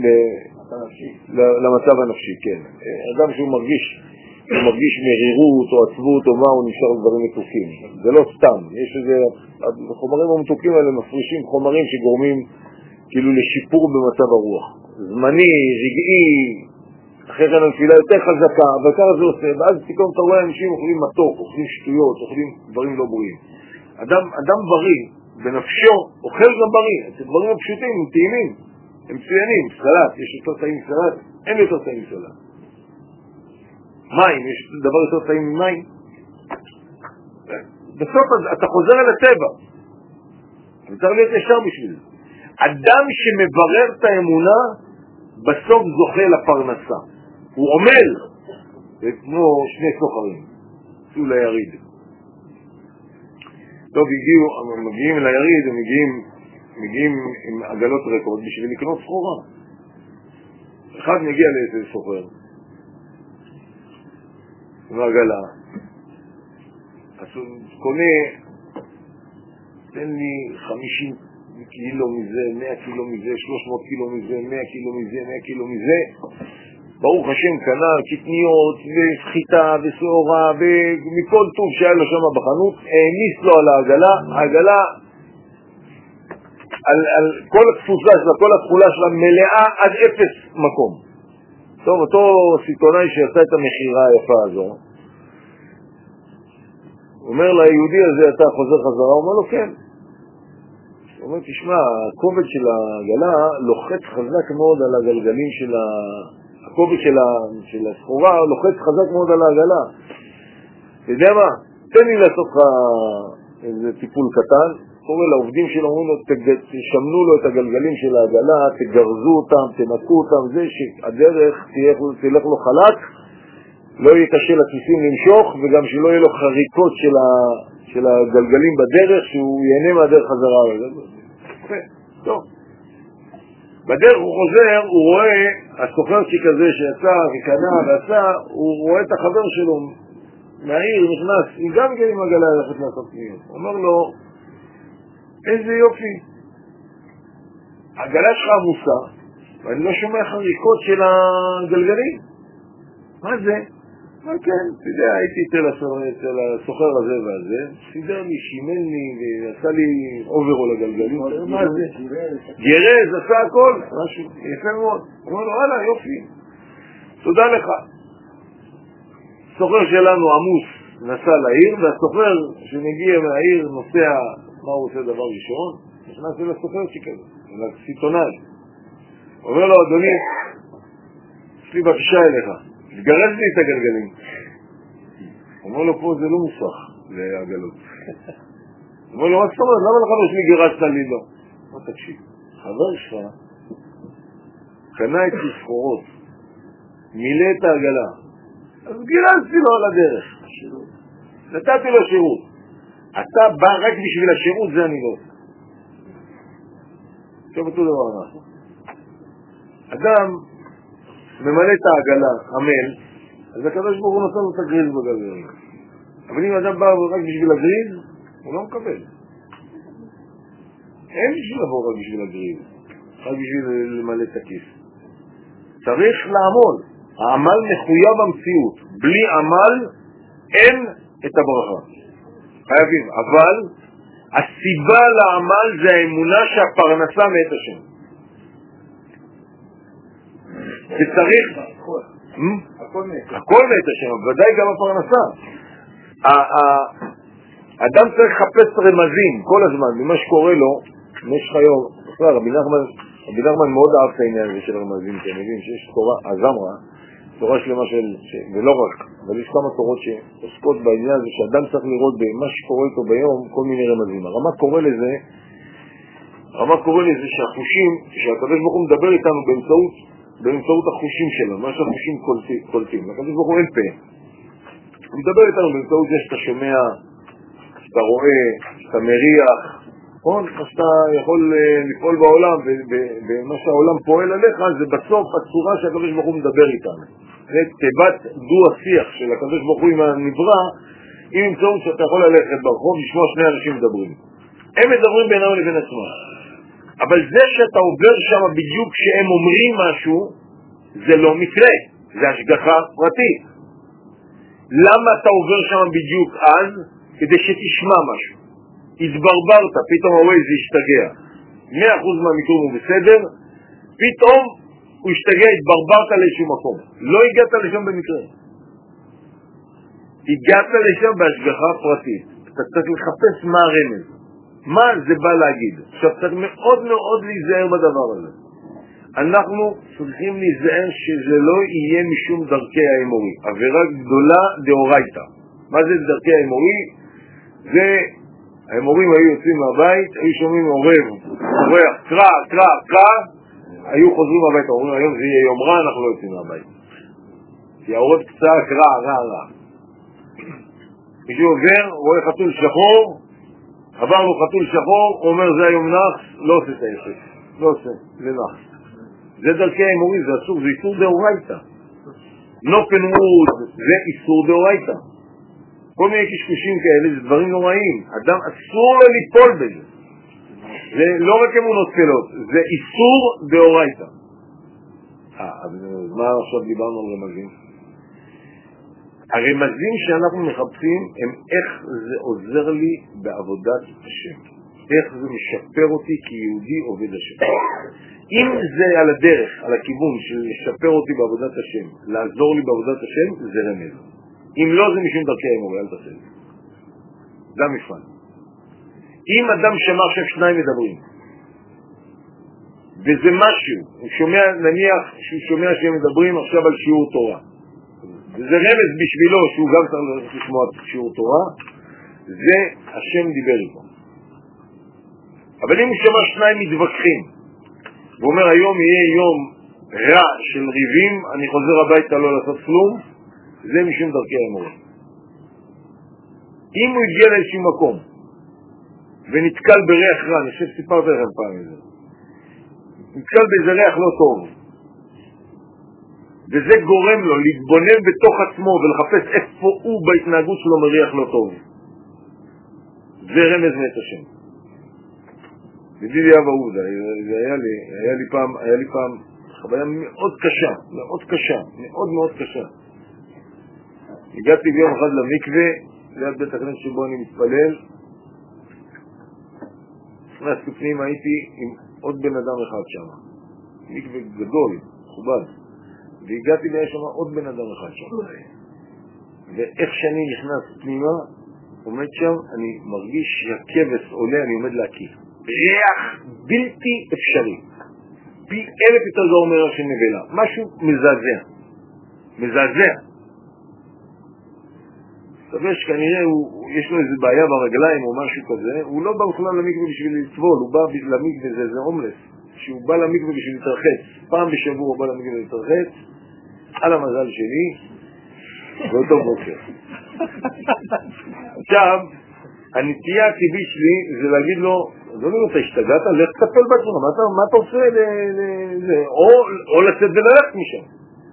למצב הנפשי, כן. אדם שהוא מרגיש מרירות או עצבות או מה, הוא נשאר דברים מתוקים. זה לא סתם. יש איזה, החומרים המתוקים האלה מפרישים חומרים שגורמים כאילו לשיפור במצב הרוח. זמני, רגעי, אחרי כן הנפילה יותר חזקה, אבל ככה זה עושה, ואז פתאום אתה רואה אנשים אוכלים מתוק, אוכלים שטויות, אוכלים דברים לא בריאים. אדם בריא, בנפשו, אוכל גם בריא. זה דברים הפשוטים, הם טעימים, הם מצוינים. סלט, יש יותר טעים מסלט, אין יותר טעים מסלט. מים, יש דבר יותר טעים ממים. בסוף אתה חוזר אל הטבע. אתה צריך להיות ישר בשביל זה. אדם שמברר את האמונה, בסוף זוכה לפרנסה. הוא עומל, זה כמו שני סוחרים, צאו ליריד. טוב, מגיעים ליריד, הם מגיעים עם עגלות ריקות בשביל לקנות סחורה. אחד מגיע לאיזה סוחר, עם העגלה, אז הוא קונה, תן לי 50 קילו מזה, 100 קילו מזה, 300 קילו מזה, 100 קילו מזה, 100 קילו מזה. ברוך השם קנה קטניות וסחיטה וסעורה ומכל טוב שהיה לו שם בחנות, העמיס לו על העגלה, על כל התפוסה שלה, כל התכולה שלה מלאה עד 0 מקום. טוב, אותו סיטונאי שעשה את המחירה היפה הזו, הוא אומר ליהודי הזה, אתה חוזר חזרה? הוא אומר לו, כן. הוא אומר, תשמע, הכובד של העגלה לוחץ חזק מאוד על הגלגלים של הכובד של הסחורה, לוחץ חזק מאוד על העגלה. אתה יודע מה? תן לי לעשות לך איזה טיפול קטן, קורא לעובדים שלו, אומרים לו, תשמנו לו את הגלגלים של העגלה, תגרזו אותם, תנקו אותם, זה שהדרך תלך לו חלק, לא יהיה קשה לכיסים למשוך, וגם שלא יהיה לו חריקות של הגלגלים בדרך, שהוא ייהנה מהדרך חזרה. טוב. בדרך הוא חוזר, הוא רואה, הסוחרצ'יק הזה שיצא וקנה ועשה, הוא רואה את החבר שלו מהעיר, נכנס, היא גם כן עם עגלה הלכת לעשות קניות. הוא אומר לו, איזה יופי, העגלה שלך עמוסה, ואני לא שומע חריקות של הגלגלים. מה זה? מה כן, אתה יודע, הייתי אצל הסוחר הזה והזה, סידר לי, שימן לי, ועשה לי אוברול לגלגלים. מה זה? גרז, עשה הכל, משהו, יפה מאוד. הוא אומר לו, הלאה, יופי, תודה לך. הסוחר שלנו עמוס נסע לעיר, והסוחר שמגיע מהעיר נוסע, מה הוא עושה דבר ראשון? נכנס אל הסוחר שכזה, אל הסיטונאי. אומר לו, אדוני, יש לי בקשה אליך. תגרז לי את הגלגלים. אומר לו, פה זה לא מוסך לעגלות. אומר לו, מה זאת אומרת? למה לחבר שלי גרזת לי? לא. מה תקשיב? חבר שלך קנה את סחורות, מילא את העגלה, אז גרזתי לו על הדרך. נתתי לו שירות. אתה בא רק בשביל השירות, זה אני לא. עכשיו אותו דבר אנחנו. אדם ממלא את העגלה, המל, אז הקדוש ברוך הוא נותן לו את הגריז בגלגלים. אבל אם אדם בא רק בשביל הגריז, הוא לא מקבל. אין בשביל לבוא רק בשביל הגריז, רק בשביל למלא את הכיס. צריך לעמול. העמל מחויב המציאות. בלי עמל אין את הברכה. חייבים. אבל הסיבה לעמל זה האמונה שהפרנסה מאת השם. שצריך... הכל מאת השם, ודאי גם הפרנסה. האדם צריך לחפש רמזים כל הזמן, ממה שקורה לו, במשך היום. רבי נחמן מאוד אהב את העניין הזה של רמזים, כי אני מבין שיש תורה, הזמרה, תורה שלמה ולא רק, אבל יש כמה תורות שעוסקות בעניין הזה, שאדם צריך לראות במה שקורה איתו ביום כל מיני רמזים. הרמ"א קורא לזה שהחושים, שהקדוש ברוך הוא מדבר איתנו באמצעות החושים שלנו, מה שהחושים קולטים. הקדוש ברוך הוא אין פה. הוא מדבר איתנו באמצעות זה שאתה שומע, שאתה רואה, שאתה מריח, מה שאתה יכול לפעול בעולם, ומה שהעולם פועל עליך, זה בסוף הצורה שהקדוש ברוך הוא מדבר איתנו. זה תיבת דו-השיח של הקדוש ברוך הוא עם הנברא, עם אמצעות שאתה יכול ללכת ברחוב, לשמוע שני אנשים מדברים. הם מדברים בינם לבין עצמם. אבל זה שאתה עובר שם בדיוק כשהם אומרים משהו, זה לא מקרה, זה השגחה פרטית. למה אתה עובר שם בדיוק אז? כדי שתשמע משהו. התברברת, פתאום הווי זה השתגע. 100% מהמקום הוא בסדר, פתאום הוא השתגע, התברברת לאיזשהו מקום. לא הגעת לשם במקרה. הגעת לשם בהשגחה פרטית. אתה צריך לחפש מה הרמז. מה זה בא להגיד? עכשיו צריך מאוד מאוד להיזהר בדבר הזה. אנחנו צריכים להיזהר שזה לא יהיה משום דרכי האמורי. עבירה גדולה דאורייתא. מה זה דרכי האמורי? זה, האמורים היו יוצאים מהבית, היו שומעים עורב, אורח, קרא, היו חוזרים מהבית, אומרים היום זה יהיה יום רע, אנחנו לא יוצאים מהבית. כי העורב קצה, רע. מישהו עובר, רואה חתול שחור, עבר לו חתול שחור, הוא אומר זה היום נח, לא עושה את ההפך, לא עושה, זה נח. זה דרכי האמורים, זה אסור, זה איסור דאורייתא. נופן מוד, זה איסור דאורייתא. כל מיני קשקושים כאלה, זה דברים נוראים. אדם אסור לו ליפול בזה. זה לא רק אמונות תפלות, זה איסור דאורייתא. אז מה עכשיו דיברנו על רמזים? הרמזים שאנחנו מחפשים הם איך זה עוזר לי בעבודת השם. איך זה משפר אותי כיהודי עובד השם. אם זה על הדרך, על הכיוון של לשפר אותי בעבודת השם, לעזור לי בעבודת השם, זה רמז. אם לא, זה משום דרכי האמורי, אל תעשה את זה. זה המפעל. אם אדם שמע עכשיו שניים מדברים, וזה משהו, הוא שומע, נניח שהוא שומע שהם מדברים עכשיו על שיעור תורה, וזה רמז בשבילו שהוא גם צריך לשמוע שיעור תורה, זה השם דיבר איתו. אבל אם הוא שמע שניים מתווכחים, הוא אומר היום יהיה יום רע של ריבים, אני חוזר הביתה לא לעשות כלום, זה משום דרכי האמורי. אם הוא הגיע לאיזשהו מקום ונתקל בריח רע, אני חושב שסיפרת לכם פעם איזה, נתקל באיזה ריח לא טוב, וזה גורם לו להתבונן בתוך עצמו ולחפש איפה הוא בהתנהגות שלו מריח לא טוב, זה רמז מאת השם. בדידי אבא עובדה, זה היה לי פעם חוויה מאוד קשה, מאוד קשה. הגעתי ביום אחד למקווה, ליד בית הכנסת שבו אני מתפלל, נכנסתי פנים, הייתי עם עוד בן אדם אחד שם, מקווה גדול, מכובד, והגעתי והיה שם עוד בן אדם אחד שם. ואיך שאני נכנס פנימה, עומד שם, אני מרגיש שהכבש עולה, אני עומד להקיף. ריח בלתי אפשרי. פי 1000 יותר גרוע מריח של נבלה. משהו מזעזע. סביר שכנראה יש לו איזה בעיה ברגליים או משהו כזה, הוא לא בא בכלל למקווה בשביל לטבול, הוא בא למקווה, זה הומלס, שהוא בא למקווה בשביל להתרחץ, פעם בשבוע הוא בא למקווה להתרחץ, על המזל שלי, באותו בוקר. עכשיו, הנטייה הטבעית שלי זה להגיד לו, אדוני, אתה השתגעת, לך תטפל בעצמך, מה אתה עושה או לצאת וללכת משם.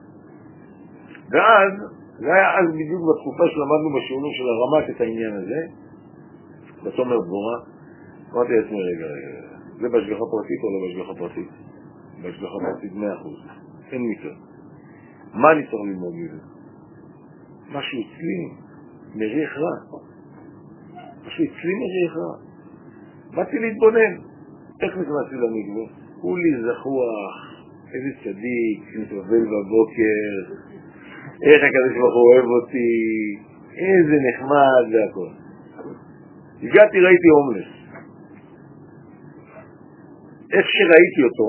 ואז, זה היה אז בדיוק בתקופה שלמדנו בשיעורים של הרמת את העניין הזה, בתומר דבורה, אמרתי לעצמי, רגע, זה בהשגחה פרטית או לא בהשגחה פרטית? בהשגחה פרטית 100%, אין מקרה. מה אני צריך ללמוד מזה? משהו אצלי מריח רע. באתי להתבונן. איך נכנסתי למקווה? כולי זכוח, איזה צדיק, מתרבל בבוקר, איך הקדוש ברוך הוא אוהב אותי, איזה נחמד והכל. הגעתי, ראיתי הומלס. איך שראיתי אותו,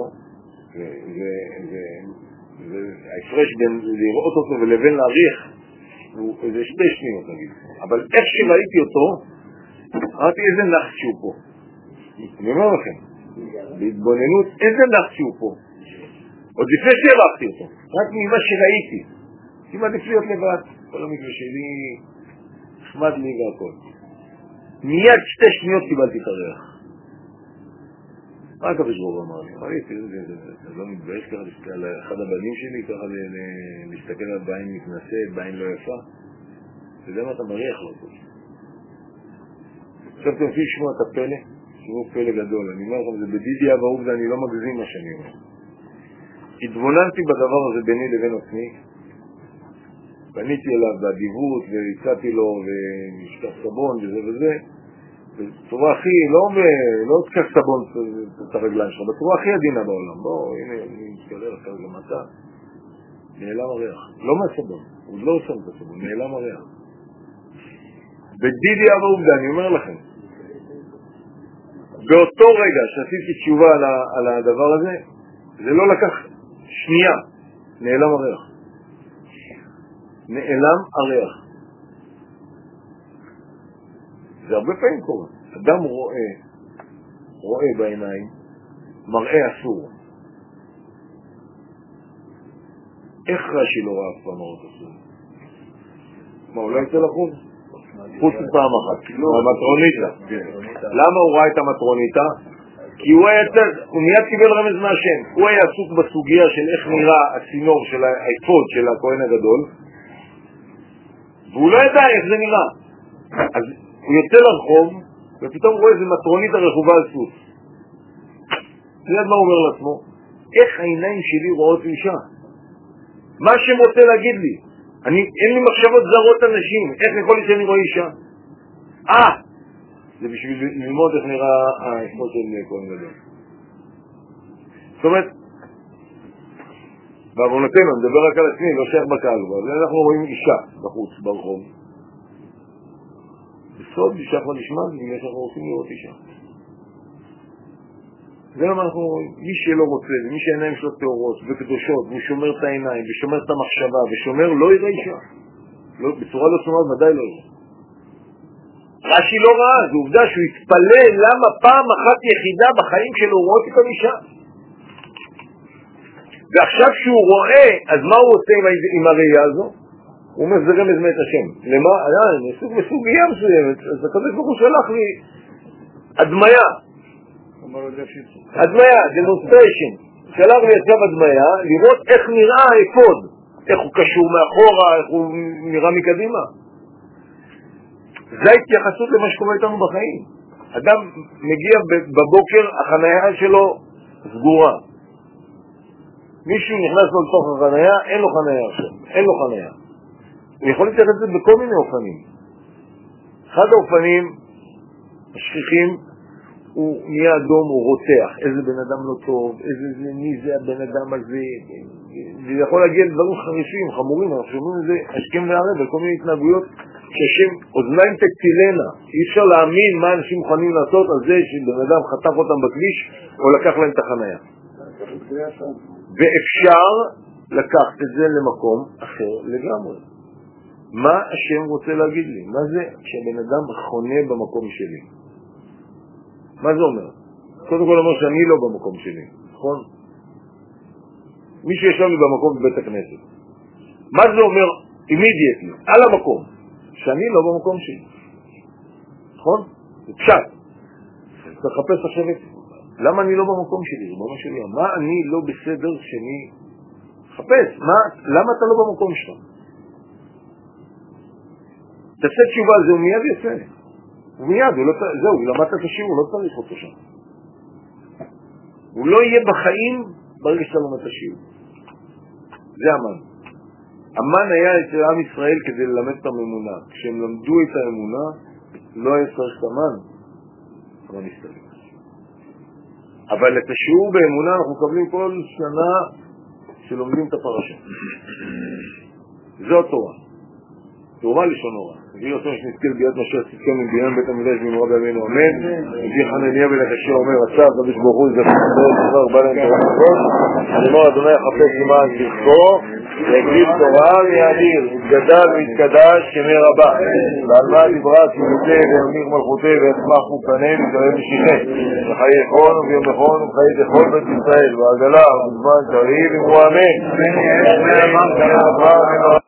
וההפרש בין לראות אותו ולבין להריח, הוא איזה 2 שניות נגיד. אבל איך שראיתי אותו, אמרתי איזה נחת שהוא פה. אני אומר לכם, בהתבוננות, איזה נחת שהוא פה. עוד לפני שהרחתי אותו, רק ממה שראיתי. כמעט לפיות לבד, כל המקווה שלי נחמד לי והכל. מיד 2 שניות קיבלתי את הריח. מה הקדוש ברוך הוא אמר לי? אמר לי, זה לא מתבייש ככה על אחד הבנים שלי, ככה להסתכל על בעין מתנשאת, בעין לא יפה. אתה יודע מה אתה מריח לו פה? עכשיו אתם רוצים לשמוע את הפלא? שימו פלא גדול. אני אומר לכם, זה בדידי אבא עובדה, אני לא מגזים מה שאני אומר. התבוננתי בדבר הזה ביני לבין עצמי, פניתי אליו באדיבות והצעתי לו ומשקף סבון וזה, בצורה הכי, לא תקח סבון את הרגליים שלך, בצורה הכי עדינה בעולם. בוא, הנה, אני מתקלל אחר למטה, נעלם הריח. לא מהסבון, הוא לא שם את הסבון, נעלם הריח. בדידי אבא עובדה, אני אומר לכם, באותו רגע שעשיתי תשובה על הדבר הזה, זה לא לקח שנייה, נעלם הריח. נעלם הריח. זה הרבה פעמים קורה. אדם רואה בעיניים, מראה אסור. איך רש"י לא ראה אף פעם מראות אסור? מה, אולי יצא לחוב? חוץ מפעם אחת, המטרוניטה. למה הוא ראה את המטרוניטה? כי הוא מיד קיבל רמז מהשם. הוא היה עסוק בסוגיה של איך נראה הצינור של האפוד של הכהן הגדול, והוא לא ידע איך זה נראה. אז הוא יוצא לרחוב, ופתאום רואה איזה מטרוניטה רכובה על סוס. מיד מה הוא אומר לעצמו? איך העיניים שלי רואות אישה? מה שהם רוצה להגיד לי? אין לי מחשבות זרות אנשים, איך יכול להיות שאני רואה אישה? זה בשביל ללמוד איך נראה האפוד של כהן גדול. זאת אומרת, בעוונותינו, אני מדבר רק על עצמי, לא שייך בקהל, אבל אנחנו רואים אישה בחוץ, ברחוב. בסוד אישה כבר נשמע, בגלל שאנחנו רוצים לראות אישה. זה למה אנחנו רואים, מי שלא רוצה, ומי שהעיניים שלו טהורות וקדושות, והוא שומר את העיניים, ושומר את המחשבה, ושומר, לא יראה אישה. בצורה לא שומעת, ודאי לא יראה. רש"י לא ראה, זו עובדה שהוא התפלל למה פעם אחת יחידה בחיים שלו רואות את האישה. ועכשיו שהוא רואה, אז מה הוא עושה עם הראייה הזו? הוא אומר, זה רמז מאת השם. למה? בסוגיה מסוימת, אז הקדוש ברוך הוא שלח לי הדמיה. הדמיה, demonstration. שלח לי עכשיו הדמיה, לראות איך נראה האפוד, איך הוא קשור מאחורה, איך הוא נראה מקדימה. זה ההתייחסות למה שקורה איתנו בחיים. אדם מגיע בבוקר, החנייה שלו סגורה. מישהו נכנס לו לתוך החנייה, אין לו חנייה עכשיו, אין לו חנייה. הוא יכול להתייחס את זה בכל מיני אופנים. אחד האופנים השכיחים הוא נהיה אדום, הוא רותח, איזה בן אדם לא טוב, מי זה הבן אדם הזה, זה יכול להגיע לדברים חריפים, חמורים, אנחנו שומעים את זה השכם והערב, וכל מיני התנהגויות שהשם אוזניים תקטילנה, אי אפשר להאמין מה אנשים מוכנים לעשות על זה שבן אדם חתך אותם בכביש או לקח להם את החנייה. ואפשר לקחת את זה למקום אחר לגמרי. מה השם רוצה להגיד לי? מה זה כשבן אדם חונה במקום שלי? מה זה אומר? קודם כל אומר שאני לא במקום שלי, נכון? מישהו ישב לי במקום בבית הכנסת. מה זה אומר immediately, על המקום? שאני לא במקום שלי. נכון? זה פשט. תחפש עכשיו את... למה אני לא במקום שלי? ריבונו שלי, מה אני לא בסדר שאני... חפש, למה אתה לא במקום שלך? תעשה תשובה, זה הוא מיד יצא. הוא מיד, זהו, למדת את השיעור, הוא לא צריך אותו שם. הוא לא יהיה בחיים ברגע שאתה לומד את השיעור. זה המן. המן היה אצל עם ישראל כדי ללמד את האמונה. כשהם למדו את האמונה, לא היה צריך את המן, אבל נסתכל. אבל את השיעור באמונה אנחנו מקבלים כל שנה שלומדים את הפרשה. זו התורה. תורה לשון הוראה. הביא אותו שנזכיר ביאת משיח צדקנו מבניין בית המקדש במהרה בימינו אמן. הביא חנניה בן עקשיא אומר רצה הקדוש ברוך הוא זכר דבר בא להם תורה כזאת. אמר אדוני יחפש למען זכרו ויגדיל תורה ויאדיר יתגדל ויתקדש כמי רבה. ועל מה דיברה ציוותי וימליך מלכותי ויצמח מוקנן ותראה משיחי וחיי חון וביום נכון וחיי דחול בית ישראל ועגלה ובזמן קריב ואמרו אמן.